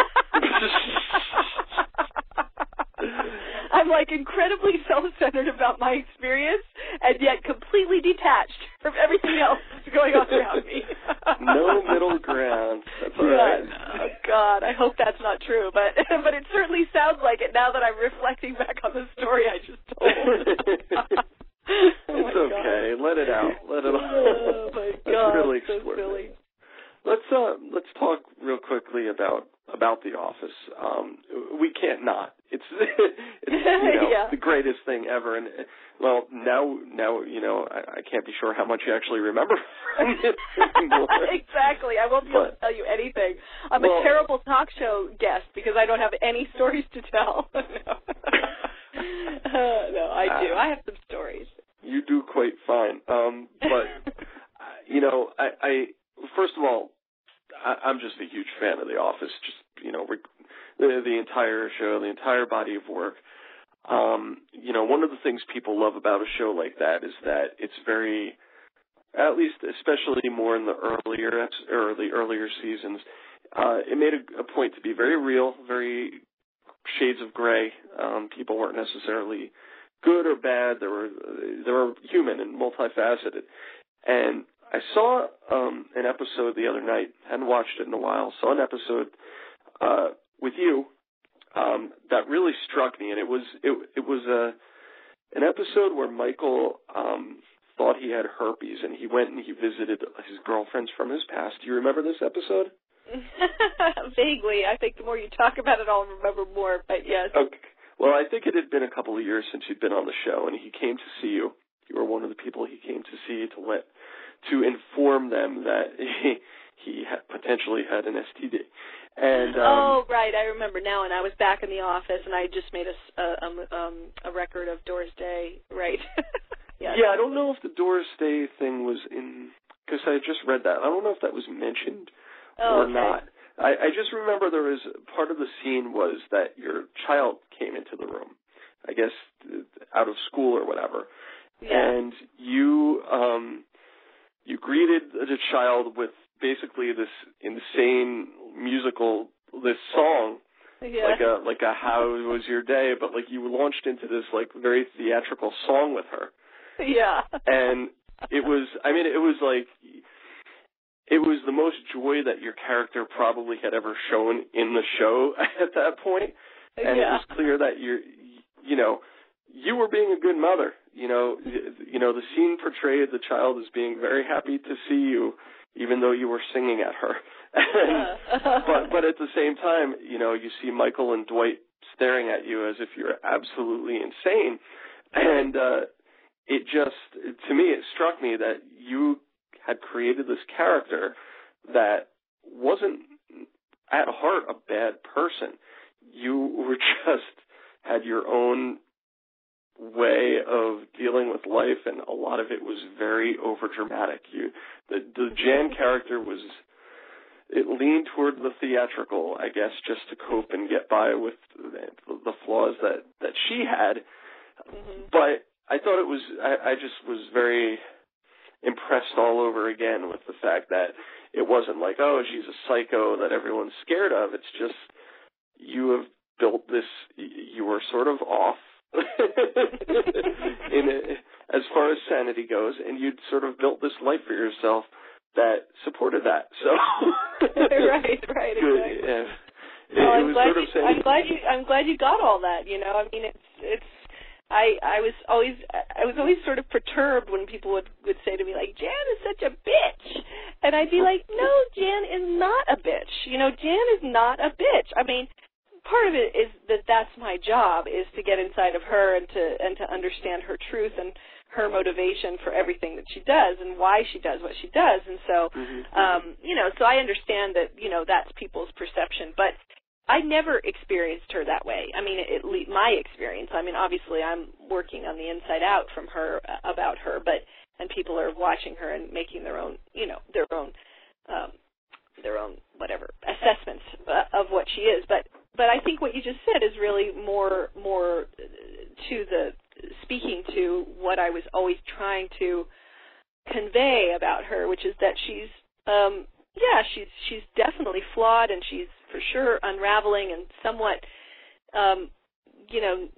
B: I'm like incredibly self-centered about my experience and yet completely detached from everything else that's going on around me.
A: No middle ground. That's all right.
B: Oh, God, I hope that's not true, but but it certainly sounds like it now that I'm reflecting back on the story I just told.
A: It's oh okay. God. Let it out. Let it out.
B: Oh, my God.
A: Really
B: so
A: explore
B: silly.
A: It. Let's uh let's talk real quickly about about The Office. Um, we can't not. It's it's you know
B: yeah.
A: the greatest thing ever. And well, now now you know I, I can't be sure how much you actually remember from it anymore.
B: Exactly. I won't be able to tell you anything. I'm well, a terrible talk show guest because I don't have any stories to tell. no. uh, no, I do. Uh, I have some stories.
A: You do quite fine. Um, but you know, I, I first of all. I'm just a huge fan of The Office, just, you know, the, the entire show, the entire body of work. Um, you know, one of the things people love about a show like that is that it's very, at least especially more in the earlier, or the earlier seasons, uh, it made a, a point to be very real, very shades of gray. Um, people weren't necessarily good or bad. They were, they were human and multifaceted. And I saw um, an episode the other night, hadn't watched it in a while, saw an episode uh, with you um, that really struck me, and it was it, it was a, an episode where Michael um, thought he had herpes, and he went and he visited his girlfriends from his past. Do you remember this episode?
B: Vaguely. I think the more you talk about it, I'll remember more, but yes.
A: Okay. Well, I think it had been a couple of years since you'd been on the show, and he came to see you. You were one of the people he came to see to let to inform them that he, he had potentially had an S T D. And um,
B: oh, right, I remember now. And I was back in the office, and I just made a, a, um, a record of Doris Day, right?
A: yeah, yeah, I don't know if the Doris Day thing was in, because I just read that. I don't know if that was mentioned
B: oh,
A: or
B: okay.
A: not. I, I just remember there was, part of the scene was that your child came into the room, I guess out of school or whatever.
B: Yeah.
A: And you... um You greeted the child with basically this insane musical, this song,
B: yeah.
A: like a like a how was your day, but like you launched into this like very theatrical song with her.
B: Yeah.
A: And it was, I mean, it was like, it was the most joy that your character probably had ever shown in the show at that point. And
B: yeah.
A: it was clear that you're, you know, you were being a good mother. You know, you know, the scene portrayed the child as being very happy to see you, even though you were singing at her. and, but, but at the same time, you know, you see Michael and Dwight staring at you as if you're absolutely insane. And uh, it just, to me, it struck me that you had created this character that wasn't at heart a bad person. You were just had your own way of dealing with life, and a lot of it was very overdramatic. You, the, the Jan character was, it leaned toward the theatrical, I guess, just to cope and get by with the, the flaws that, that she had. Mm-hmm. But I thought it was, I, I just was very impressed all over again with the fact that it wasn't like, oh, she's a psycho that everyone's scared of. It's just, you have built this, you were sort of off in a, as far as sanity goes, and you'd sort of built this life for yourself that supported that. So
B: right, right, exactly.
A: Yeah.
B: Well,
A: it,
B: I'm,
A: it
B: glad
A: sort of
B: you, I'm glad you I'm glad you got all that. You know, I mean, it's it's. I I was always I was always sort of perturbed when people would would say to me like, Jan is such a bitch, and I'd be like, no, Jan is not a bitch. You know, Jan is not a bitch. I mean, part of it is that that's my job, is to get inside of her and to and to understand her truth and her motivation for everything that she does and why she does what she does. And so, mm-hmm. um, you know, so I understand that, you know, that's people's perception, but I never experienced her that way. I mean, at least my experience. I mean, obviously, I'm working on the inside out from her uh, about her, but and people are watching her and making their own, you know, their own, um, their own whatever assessments uh, of what she is. But but I think what you just said is really more more to the speaking to what I was always trying to convey about her, which is that she's. Um, Yeah, she's she's definitely flawed, and she's for sure unraveling and somewhat, um, you know,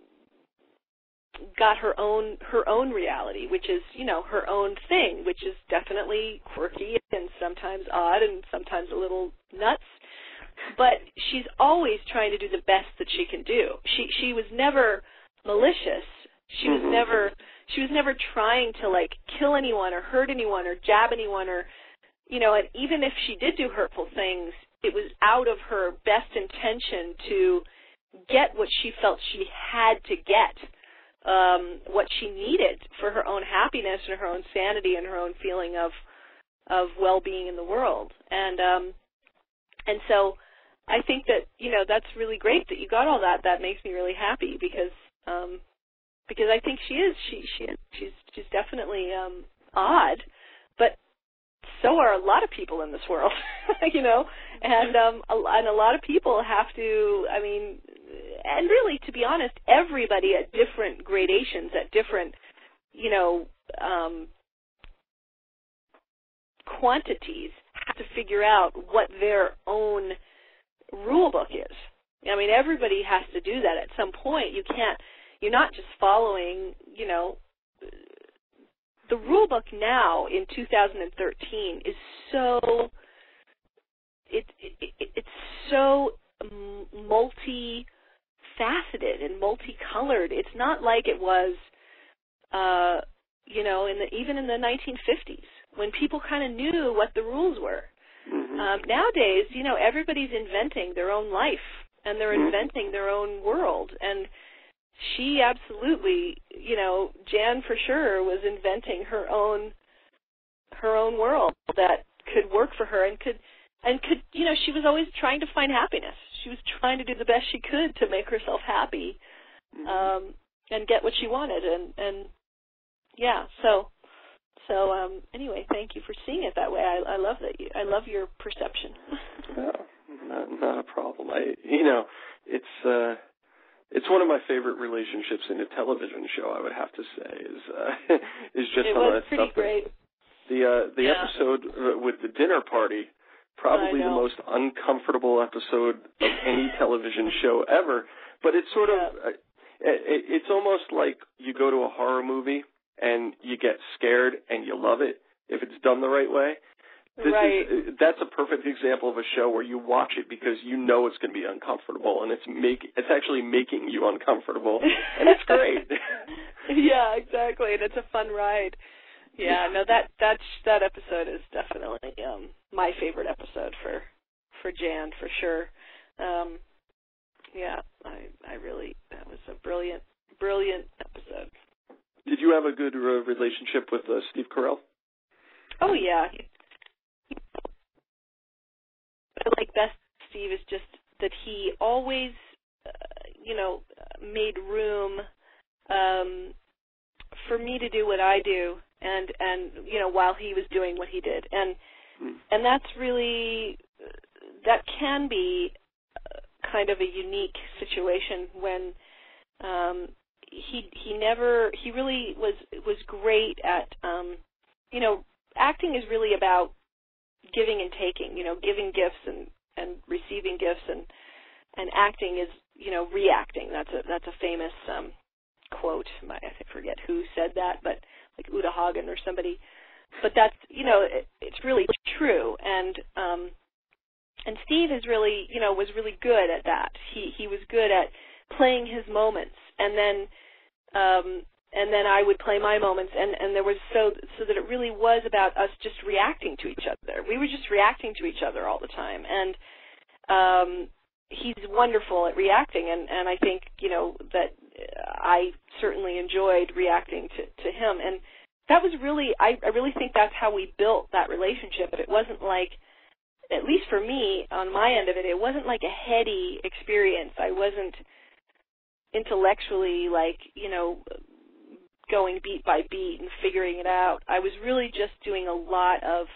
B: got her own her own reality, which is, you know, her own thing, which is definitely quirky and sometimes odd and sometimes a little nuts. But she's always trying to do the best that she can do. She she was never malicious. She was mm-hmm. never she was never trying to like kill anyone or hurt anyone or jab anyone or. You know, and even if she did do hurtful things, it was out of her best intention to get what she felt she had to get, um, what she needed for her own happiness and her own sanity and her own feeling of of well-being in the world. And um, and so I think that, you know, that's really great that you got all that. That makes me really happy because um, because I think she is she she is, she's she's definitely um, odd, but so are a lot of people in this world, you know, and um, a, and a lot of people have to, I mean, and really, to be honest, everybody at different gradations, at different, you know, um, quantities, have to figure out what their own rule book is. I mean, everybody has to do that at some point. You can't, you're not just following, you know, the rule book now in two thousand thirteen is so it, it it's so multifaceted and multicolored. It's not like it was, uh, you know, in the even in the nineteen fifties when people kind of knew what the rules were. Mm-hmm. Um, nowadays, you know, everybody's inventing their own life and they're mm-hmm. inventing their own world. And she absolutely, you know, Jan for sure was inventing her own her own world that could work for her and could and could, you know, she was always trying to find happiness. She was trying to do the best she could to make herself happy, um, and get what she wanted. And, and yeah, so so um, anyway, thank you for seeing it that way. I, I love that. You, I love your perception.
A: No, not, not a problem. I, you know, it's. Uh, It's one of my favorite relationships in a television show, I would have to say, is uh, is just
B: it
A: some
B: was
A: of that
B: pretty
A: stuff.
B: Great.
A: The uh, the
B: yeah.
A: episode uh, with the dinner party, probably the most uncomfortable episode of any television show ever. But it's sort yeah. of, uh, it, it's almost like you go to a horror movie and you get scared and you love it if it's done the right way. This
B: right.
A: is, that's a perfect example of a show where you watch it because you know it's going to be uncomfortable, and it's make it's actually making you uncomfortable, and it's great.
B: Yeah, exactly, and it's a fun ride. Yeah, no, that that that episode is definitely um, my favorite episode for for Jan for sure. Um, yeah, I I really that was a brilliant brilliant episode.
A: Did you have a good uh, relationship with uh, Steve Carell?
B: Oh yeah. What I like best, Steve, is just that he always, uh, you know, made room um, for me to do what I do, and and you know, while he was doing what he did, and mm. and that's really that can be kind of a unique situation when um, he he never he really was was great at um, you know, acting is really about giving and taking, you know, giving gifts and, and receiving gifts, and and acting is, you know, reacting. That's a that's a famous um, quote. I forget who said that, but like Uta Hagen or somebody. But that's, you know, it, it's really true. And um, and Steve is really, you know, was really good at that. He he was good at playing his moments, and then um, and then I would play my moments, and, and there was so so that it really was about us just reacting to each other. We were just reacting to each other all the time, and um, he's wonderful at reacting, and, and I think, you know, that I certainly enjoyed reacting to, to him, and that was really, I, I really think that's how we built that relationship. But it wasn't like, at least for me, on my end of it, it wasn't like a heady experience. I wasn't intellectually, like, you know, going beat by beat and figuring it out. I was really just doing a lot of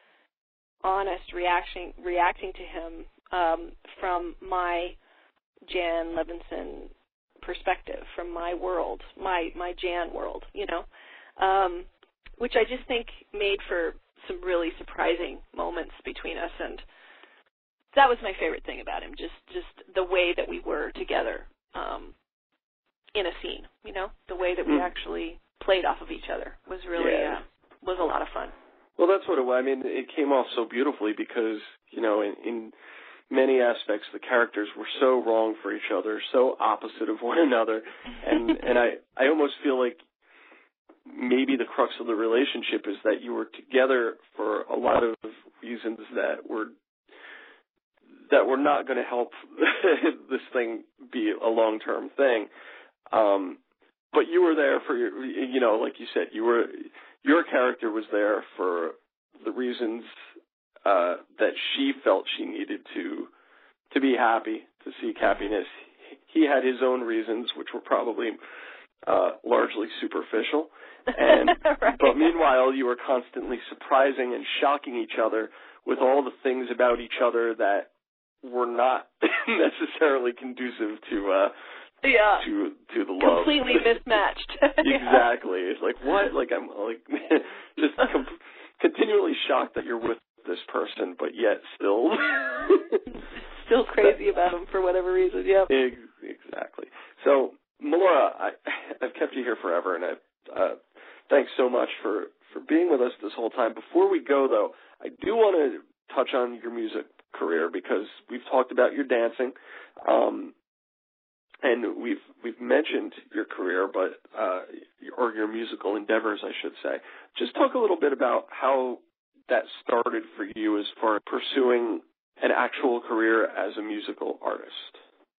B: honest reaction, reacting to him um, from my Jan Levinson perspective, from my world, my my Jan world, you know, um, which I just think made for some really surprising moments between us, and that was my favorite thing about him, just just the way that we were together. Um, in a scene, you know, the way that we mm. actually played off of each other was really, yeah. uh, was a lot of fun.
A: Well, that's what it was. I mean, it came off so beautifully because, you know, in, in many aspects, the characters were so wrong for each other, so opposite of one another. And, and I, I almost feel like maybe the crux of the relationship is that you were together for a lot of reasons that were, that were not going to help this thing be a long-term thing. Um, but you were there for your, you know, like you said, you were, your character was there for the reasons, uh, that she felt she needed to, to be happy, to seek happiness. He had his own reasons, which were probably, uh, largely superficial. And, right. But meanwhile, you were constantly surprising and shocking each other with all the things about each other that were not necessarily conducive to, uh,
B: Yeah,
A: to to the love.
B: Completely mismatched.
A: Exactly. It's like, what? Like, I'm like just com- continually shocked that you're with this person, but yet still
B: still crazy about him for whatever reason. Yeah.
A: Exactly. So, Melora, I, I've kept you here forever, and I uh, thanks so much for for being with us this whole time. Before we go, though, I do want to touch on your music career because we've talked about your dancing. Um, And we've we've mentioned your career, but uh, or your musical endeavors, I should say. Just talk a little bit about how that started for you as far as pursuing an actual career as a musical artist.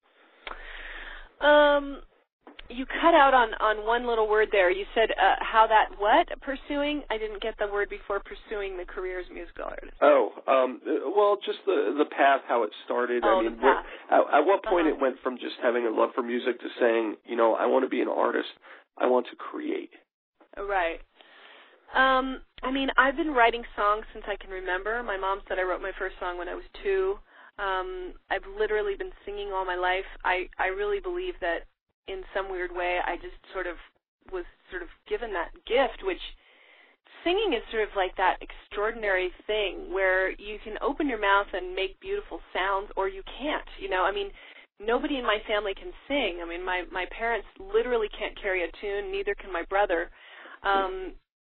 B: Um, you cut out on, on one little word there. You said uh, how that what pursuing? I didn't get the word before pursuing the career as a musical artist.
A: Oh, um, well, just the the path, how it started.
B: Oh,
A: I mean,
B: the path.
A: What, at, at what point
B: uh-huh.
A: it went from just having a love for music to saying, you know, I want to be an artist. I want to create.
B: Right. Um, I mean, I've been writing songs since I can remember. My mom said I wrote my first song when I was two. Um, I've literally been singing all my life. I, I really believe that in some weird way I just sort of was sort of given that gift, which singing is sort of like that extraordinary thing where you can open your mouth and make beautiful sounds or you can't. You know, I mean, nobody in my family can sing. I mean, my, my parents literally can't carry a tune, neither can my brother. Um,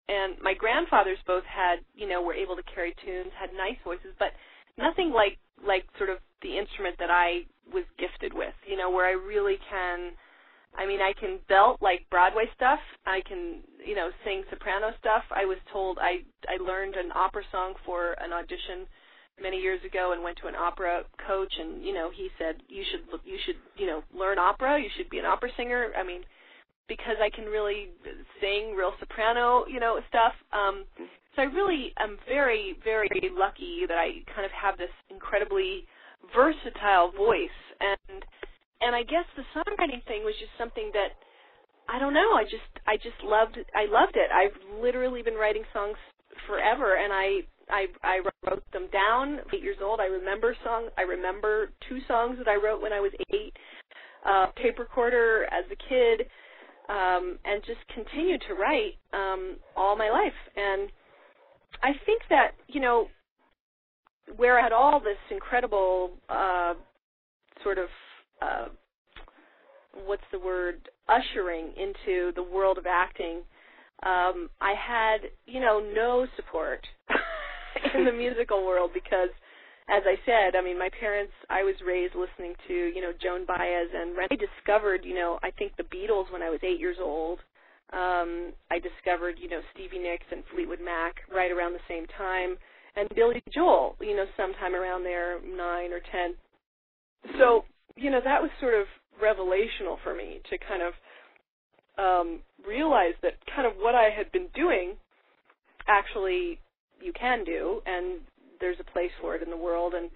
B: and my grandfathers both had, you know, were able to carry tunes, had nice voices, but nothing like like sort of the instrument that I was gifted with, you know, where I really can, I mean, I can belt like Broadway stuff. I can, you know, sing soprano stuff. I was told I I learned an opera song for an audition many years ago and went to an opera coach, and you know, he said you should you should you know learn opera. You should be an opera singer. I mean, because I can really sing real soprano, you know, stuff. Um, so I really am very, very lucky that I kind of have this incredibly versatile voice. And and I guess the songwriting thing was just something that, I don't know, I just I just loved I loved it. I've literally been writing songs forever, and I I, I wrote them down. Eight years old, I remember song. I remember two songs that I wrote when I was eight. Uh, tape recorder as a kid. Um, and just continued to write um, all my life. And I think that, you know, where I had all this incredible uh, sort of, uh, what's the word, ushering into the world of acting, um, I had, you know, no support in the musical world because, as I said, I mean, my parents, I was raised listening to, you know, Joan Baez, and I discovered, you know, I think the Beatles when I was eight years old. Um, I discovered, you know, Stevie Nicks and Fleetwood Mac right around the same time, and Billy Joel, you know, sometime around there, nine or ten. So, you know, that was sort of revelational for me to kind of um, realize that kind of what I had been doing, actually you can do, and there's a place for it in the world. And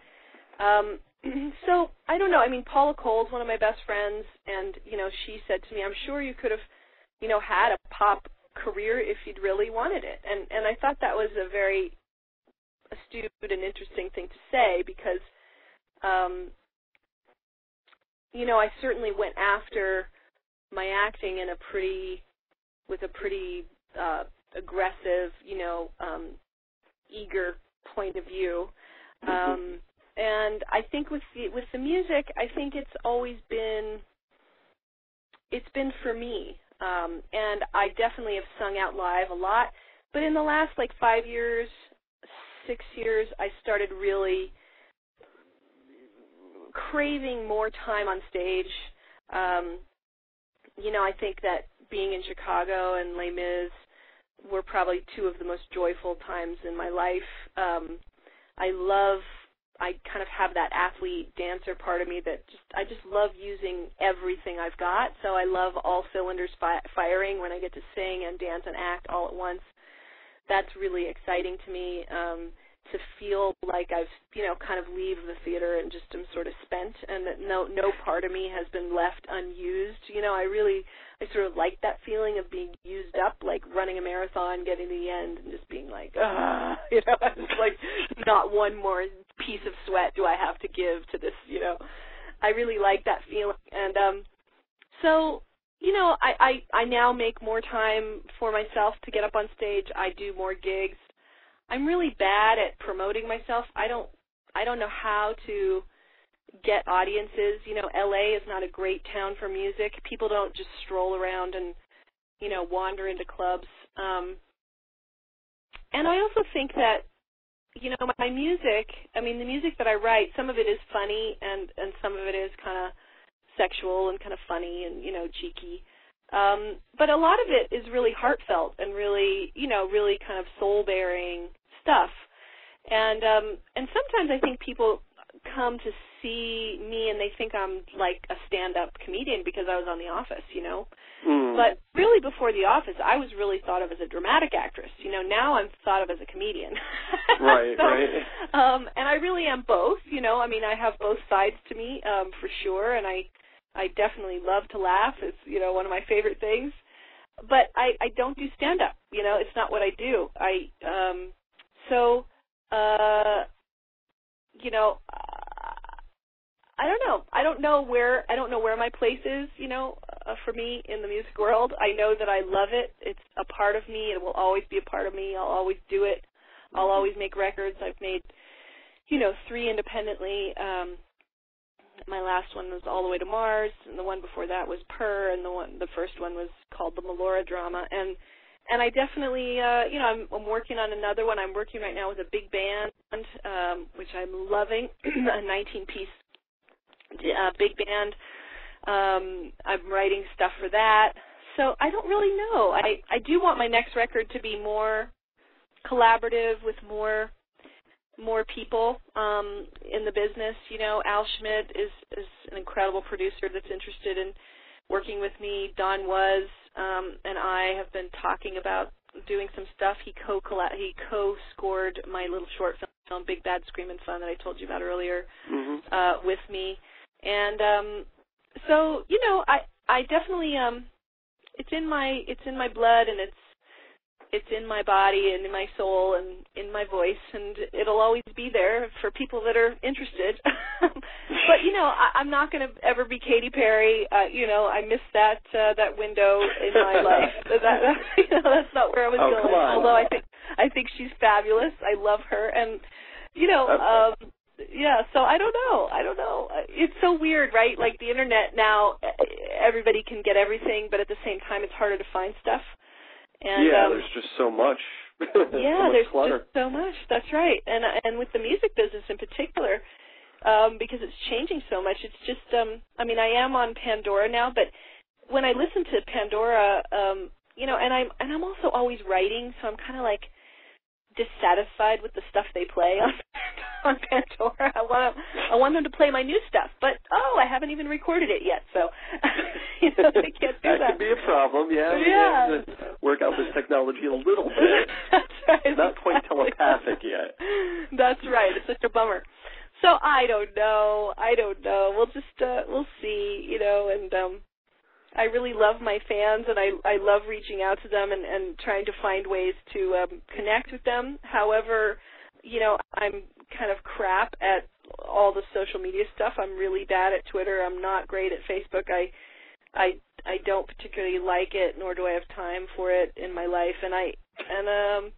B: um, so, I don't know, I mean, Paula Cole's one of my best friends, and, you know, she said to me, I'm sure you could have, you know, had a pop career if you'd really wanted it. And, and I thought that was a very astute and interesting thing to say because, um, you know, I certainly went after my acting in a pretty, with a pretty uh, aggressive, you know, um, eager point of view. Um, and I think with the, with the music, I think it's always been, it's been for me. Um, and I definitely have sung out live a lot. But in the last, like, five years, six years, I started really craving more time on stage. Um, you know, I think that being in Chicago and Les Mis were probably two of the most joyful times in my life. Um, I love, I kind of have that athlete dancer part of me that just, I just love using everything I've got. So I love all cylinders fi- firing when I get to sing and dance and act all at once. That's really exciting to me, um, to feel like I've, you know, kind of leave the theater and just am sort of spent, and that no no part of me has been left unused. You know, I really, I sort of like that feeling of being used up, like running a marathon, getting to the end, and just being like, ah, you know, it's like not one more piece of sweat do I have to give to this, you know. I really like that feeling. And um, so, you know, I, I, I now make more time for myself to get up on stage. I do more gigs. I'm really bad at promoting myself. I don't I don't know how to get audiences. You know, L A is not a great town for music. People don't just stroll around and, you know, wander into clubs. Um, and I also think that, you know, my music, I mean, the music that I write, some of it is funny and, and some of it is kind of sexual and kind of funny and, you know, cheeky. Um, but a lot of it is really heartfelt and really, you know, really kind of soul-bearing stuff. And um, and sometimes I think people come to see me and they think I'm like a stand-up comedian because I was on The Office, you know. Mm. But really before The Office, I was really thought of as a dramatic actress. You know, now I'm thought of as a comedian.
A: Right,
B: so,
A: right.
B: Um, and I really am both, you know. I mean, I have both sides to me, um, for sure, and I I definitely love to laugh. It's, you know, one of my favorite things. But I, I don't do stand-up. You know, it's not what I do. I um, so, uh, you know, uh, I don't know. I don't know where I don't know where my place is. You know, uh, for me in the music world, I know that I love it. It's a part of me. It will always be a part of me. I'll always do it. I'll always make records. I've made, you know, three independently. Um, My last one was All the Way to Mars, and the one before that was Purr, and the one, the first one was called the Melora Drama. And and I definitely, uh, you know, I'm, I'm working on another one. I'm working right now with a big band, um, which I'm loving, a nineteen-piece uh, big band. Um, I'm writing stuff for that. So I don't really know. I, I do want my next record to be more collaborative with more more people um, in the business. You know, Al Schmidt is, is an incredible producer that's interested in working with me. Don Was um, and I have been talking about doing some stuff. He co he co-scored my little short film, Big Bad Screamin' Fun, that I told you about earlier,
A: mm-hmm.
B: uh, with me. And um, so, you know, I I definitely um, it's in my it's in my blood, and it's it's in my body and in my soul and in my voice, and it'll always be there for people that are interested. But, you know, I, I'm not going to ever be Katy Perry. Uh, you know, I missed that uh, that window in my life. That, that, you know, that's not where I was
A: oh,
B: going.
A: Come on.
B: Although I think I think she's fabulous. I love her, and you know,
A: okay.
B: um, yeah. So I don't know. I don't know. It's so weird, right? Like the internet now, everybody can get everything, but at the same time, it's harder to find stuff. And,
A: yeah,
B: um,
A: there's just so much.
B: yeah,
A: so much
B: there's
A: clutter.
B: just so much. That's right. And and with the music business in particular, um, because it's changing so much, it's just. Um, I mean, I am on Pandora now, but when I listen to Pandora, um, you know, and I'm and I'm also always writing, so I'm kind of like dissatisfied with the stuff they play on on Pandora. I want I want them to play my new stuff, but oh, I haven't even recorded it yet, so you know they can't do that.
A: That could be a problem. Yeah, we
B: yeah.
A: have to work out this technology a little bit.
B: That's right.
A: Not
B: exactly.
A: quite telepathic yet.
B: That's right. It's such a bummer. So I don't know. I don't know. We'll just uh, we'll see. You know, and um. I really love my fans, and I, I love reaching out to them and, and trying to find ways to um, connect with them. However, you know, I'm kind of crap at all the social media stuff. I'm really bad at Twitter. I'm not great at Facebook. I I I don't particularly like it, nor do I have time for it in my life. And I and um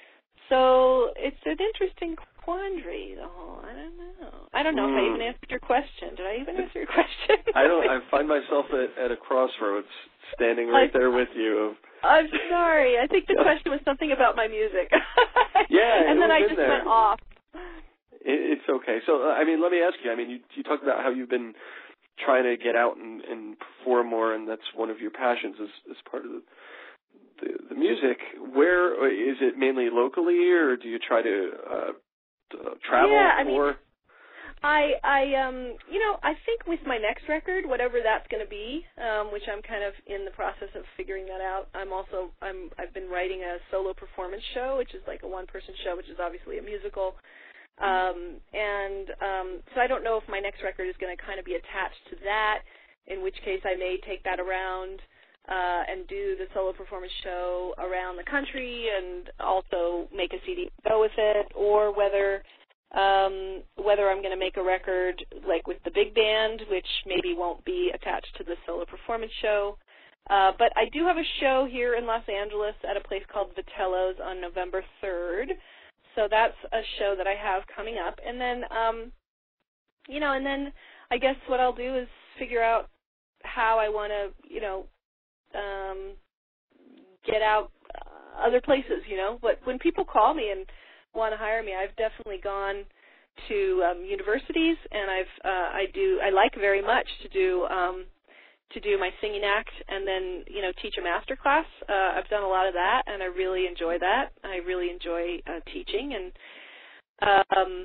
B: so it's an interesting quandary. The whole I don't know. I don't know mm. if I even answered your question. Did I even answer your question?
A: I don't. I find myself at, at a crossroads, standing right I, there with you.
B: I'm sorry. I think the question was something about my music.
A: Yeah,
B: and then I just
A: there.
B: went off.
A: It, it's okay. So, I mean, let me ask you. I mean, you, you talked about how you've been trying to get out and, and perform more, and that's one of your passions as, as part of the, the the music. Where is it mainly locally, or do you try to uh, uh, travel
B: yeah, I
A: more?
B: Mean, I, I, um, you know, I think with my next record, whatever that's going to be, um, which I'm kind of in the process of figuring that out. I'm also, I'm, I've been writing a solo performance show, which is like a one-person show, which is obviously a musical. Um, and um, so I don't know if my next record is going to kind of be attached to that, in which case I may take that around uh, and do the solo performance show around the country and also make a C D go with it, or whether um, whether I'm going to make a record like with the big band, which maybe won't be attached to the solo performance show. Uh, but I do have a show here in Los Angeles at a place called Vitello's on November third. So that's a show that I have coming up. And then, um, you know, and then I guess what I'll do is figure out how I want to, you know, um, get out uh, other places, you know. But when people call me and want to hire me, I've definitely gone to um, universities, and I've uh, I do I like very much to do um, to do my singing act and then, you know, teach a master class. Uh, I've done a lot of that, and I really enjoy that. I really enjoy uh, teaching, and um,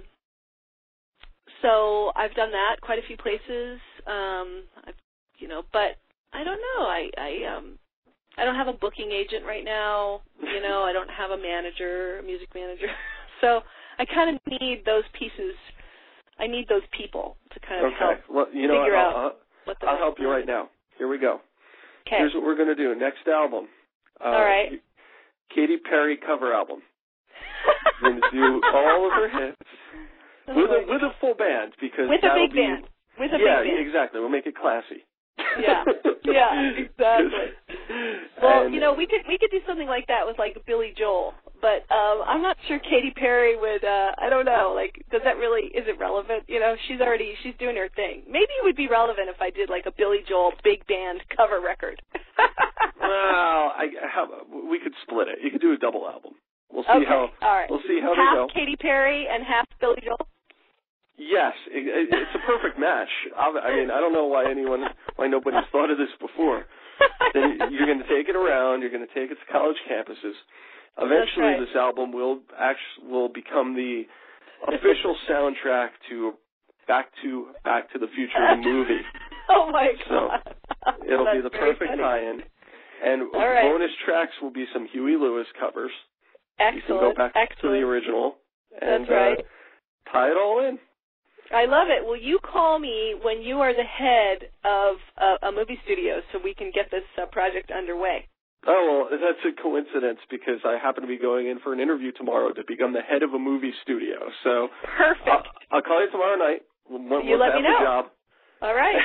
B: so I've done that quite a few places. Um, I've, you know, but I don't know. I I um I don't have a booking agent right now. You know, I don't have a manager, a music manager. So I kind of need those pieces. I need those people to kind of
A: okay.
B: help
A: well, you know,
B: figure
A: I'll,
B: out.
A: I'll,
B: what the
A: I'll help you right now. Here we go.
B: Okay.
A: Here's what we're going to do. Next album. Uh,
B: all right.
A: Katy Perry cover album. We're going to do all of her hits
B: oh
A: with a with a full band because
B: with a
A: that'll
B: big
A: be,
B: band. With a
A: yeah,
B: big band.
A: exactly. We'll make it classy.
B: Yeah. Yeah. Exactly. Well,
A: and,
B: you know, we could we could do something like that with like Billy Joel, but um, I'm not sure Katy Perry would. Uh, I don't know. Like, does that really? Is it relevant? You know, she's already she's doing her thing. Maybe it would be relevant if I did like a Billy Joel big band cover record.
A: Well, I how we could split it. You could do a double album. We'll see
B: okay.
A: how.
B: All right.
A: We'll see how
B: half
A: they go.
B: Katy Perry and half Billy Joel.
A: Yes, it, it, it's a perfect match. I, I mean, I don't know why anyone, why nobody's thought of this before. Then you're going to take it around. You're going to take it to college campuses. Eventually,
B: right.
A: this album will actually will become the official soundtrack to Back to Back to the Future, the movie.
B: Oh my
A: God! So it'll
B: That's
A: be the perfect
B: funny.
A: tie-in. And
B: All right.
A: bonus tracks will be some Huey Lewis covers.
B: Excellent.
A: You can go back
B: Excellent.
A: to the original and
B: That's right.
A: uh, tie it all in.
B: I love it. Will you call me when you are the head of a, a movie studio so we can get this uh, project underway?
A: Oh, well, that's a coincidence because I happen to be going in for an interview tomorrow to become the head of a movie studio. So
B: Perfect.
A: I'll, I'll call you tomorrow night. Once
B: you let
A: I have
B: me know.
A: the job.
B: All right.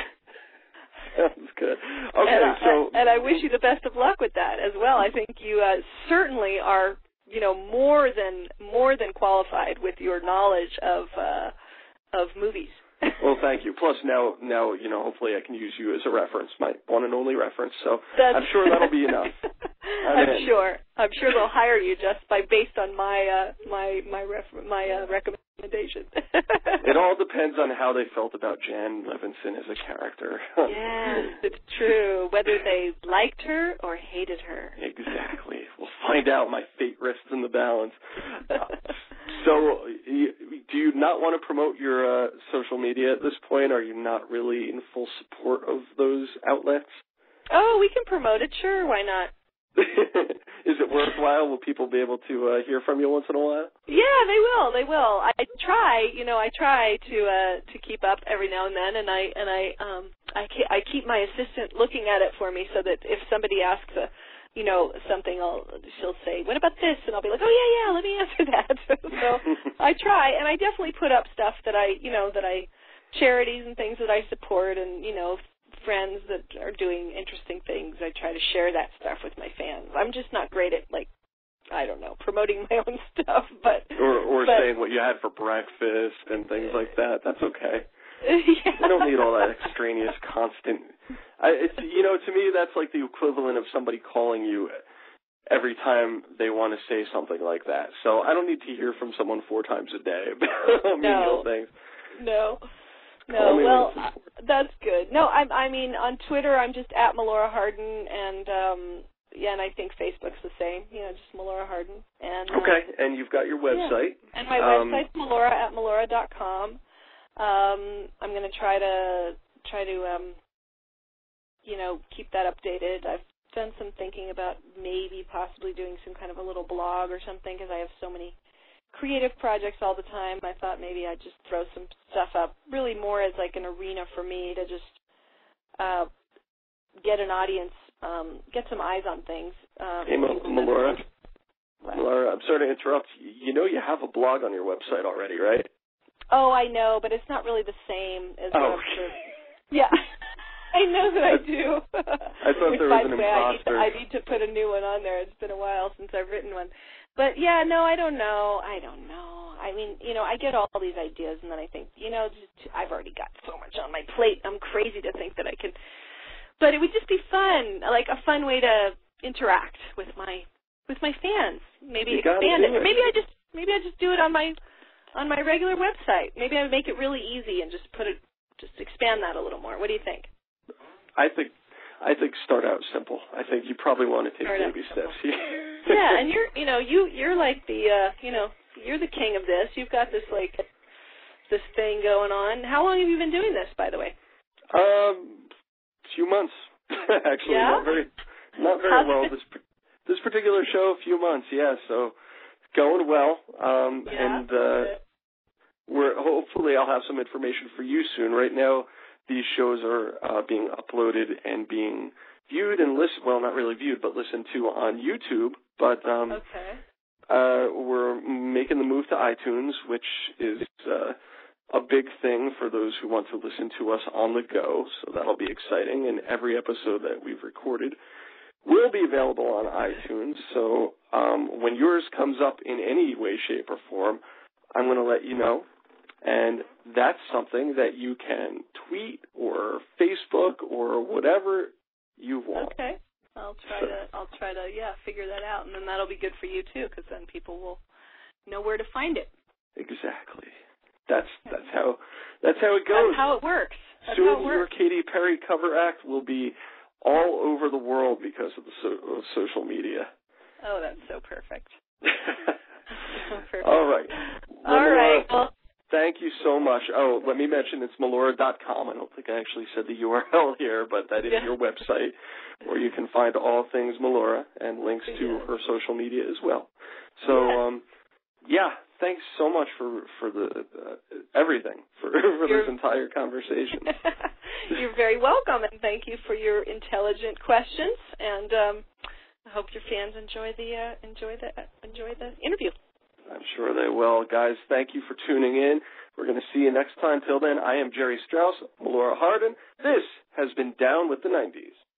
A: Sounds good. Okay,
B: and, uh,
A: so
B: and I wish you the best of luck with that as well. I think you uh, certainly are, you know, more than more than qualified with your knowledge of uh, of movies.
A: Well, thank you. Plus, now, now you know, hopefully I can use you as a reference, my one and only reference. So
B: That's
A: I'm sure that'll be enough.
B: I'm, I'm sure. I'm sure they'll hire you just by based on my uh, my my ref, my uh, recommendation.
A: It all depends on how they felt about Jan Levinson as a character.
B: Yes, it's true. Whether they liked her or hated her.
A: Exactly. We'll find out. My fate rests in the balance. Uh, so, you, do you not want to promote your uh, social media at this point? Are you not really in full support of those outlets?
B: Oh, we can promote it. Sure, why not?
A: Is it worthwhile? Will people be able to uh, hear from you once in a while?
B: Yeah, they will. They will. I try. You know, I try to uh, to keep up every now and then, and I and I um I ke- I keep my assistant looking at it for me so that if somebody asks a you know something, I'll she'll say, "What about this?" And I'll be like, "Oh yeah, yeah, let me answer that." So I try, and I definitely put up stuff that I you know that I charities and things that I support, and you know. friends that are doing interesting things. I try to share that stuff with my fans. I'm just not great at, like, I don't know, promoting my own stuff, but...
A: Or, or
B: but,
A: saying what you had for breakfast and things like that. That's okay.
B: Yeah.
A: I don't need all that extraneous, constant... I, it's, you know, to me, that's like the equivalent of somebody calling you every time they want to say something like that. So I don't need to hear from someone four times a day about menial things.
B: No. No, well, uh, that's good. No, I, I mean, on Twitter, I'm just at Melora Hardin, and um, yeah, and I think Facebook's the same. You know, just Melora Hardin. And
A: okay,
B: uh,
A: and you've got your website.
B: Yeah. And my
A: um,
B: website's Melora at Melora dot com. Um, I'm going to try to try to um, you know keep that updated. I've done some thinking about maybe possibly doing some kind of a little blog or something because I have so many creative projects all the time. I thought maybe I'd just throw some stuff up, really more as like an arena for me to just uh, get an audience, um, get some eyes on things. Um,
A: hey, Melora, Melora, I'm sorry to interrupt. You know you have a blog on your website already, right?
B: Oh, I know, but it's not really the same as
A: oh.
B: what I'm sure. Yeah, I know that I do.
A: I thought
B: Which,
A: there
B: by
A: was an
B: the way, I need, to,
A: imposter.
B: I need to put a new one on there. It's been a while since I've written one. But, yeah, no, I don't know. I don't know. I mean, you know, I get all these ideas, and then I think, you know, just, I've already got so much on my plate. I'm crazy to think that I can. But it would just be fun, like a fun way to interact with my with my fans. Maybe
A: you
B: expand it.
A: it.
B: Maybe I just maybe I just do it on my on my regular website. Maybe I would make it really easy and just put it just expand that a little more. What do you think?
A: I think I think start out simple. I think you probably want to take
B: start
A: baby steps.
B: Yeah, and you're, you know, you you're like the, uh, you know, you're the king of this. You've got this like this thing going on. How long have you been doing this, by the way?
A: Um, few months actually.
B: Yeah?
A: Not very, not very
B: How's
A: well.
B: it?
A: This this particular show, a few months. Yeah, so going well. Um,
B: Yeah.
A: and uh, we're hopefully I'll have some information for you soon. Right now, these shows are uh, being uploaded and being viewed and listened, well, not really viewed, but listened to on YouTube. But um,
B: okay.
A: uh, we're making the move to iTunes, which is uh, a big thing for those who want to listen to us on the go. So that'll be exciting. And every episode that we've recorded will be available on iTunes. So um, when yours comes up in any way, shape, or form, I'm going to let you know. And that's something that you can tweet or Facebook or whatever you want.
B: Okay. I'll try to, I'll try to, yeah, figure that out, and then that'll be good for you too, because then people will know where to find it.
A: Exactly. That's that's how that's how it goes.
B: That's how it works. That's
A: Soon
B: how it works.
A: your Katy Perry cover act will be all over the world because of the so, of social media.
B: Oh, that's so perfect. Perfect.
A: All right.
B: All
A: Melora,
B: right. Well,
A: thank you so much. Oh, let me mention it's Melora dot com. I don't think I actually said the U R L here, but that is
B: yeah.
A: your website where you can find all things Melora and links to
B: yeah.
A: her social media as well. So,
B: yeah.
A: um, yeah, thanks so much for for the uh, everything for for
B: You're,
A: this entire conversation.
B: You're very welcome, and thank you for your intelligent questions. And um, I hope your fans enjoy the uh, enjoy the uh, enjoy the interview.
A: I'm sure they will. Guys, thank you for tuning in. We're going to see you next time. Till then, I am Jerry Strauss, Melora Hardin. This has been Down with the nineties.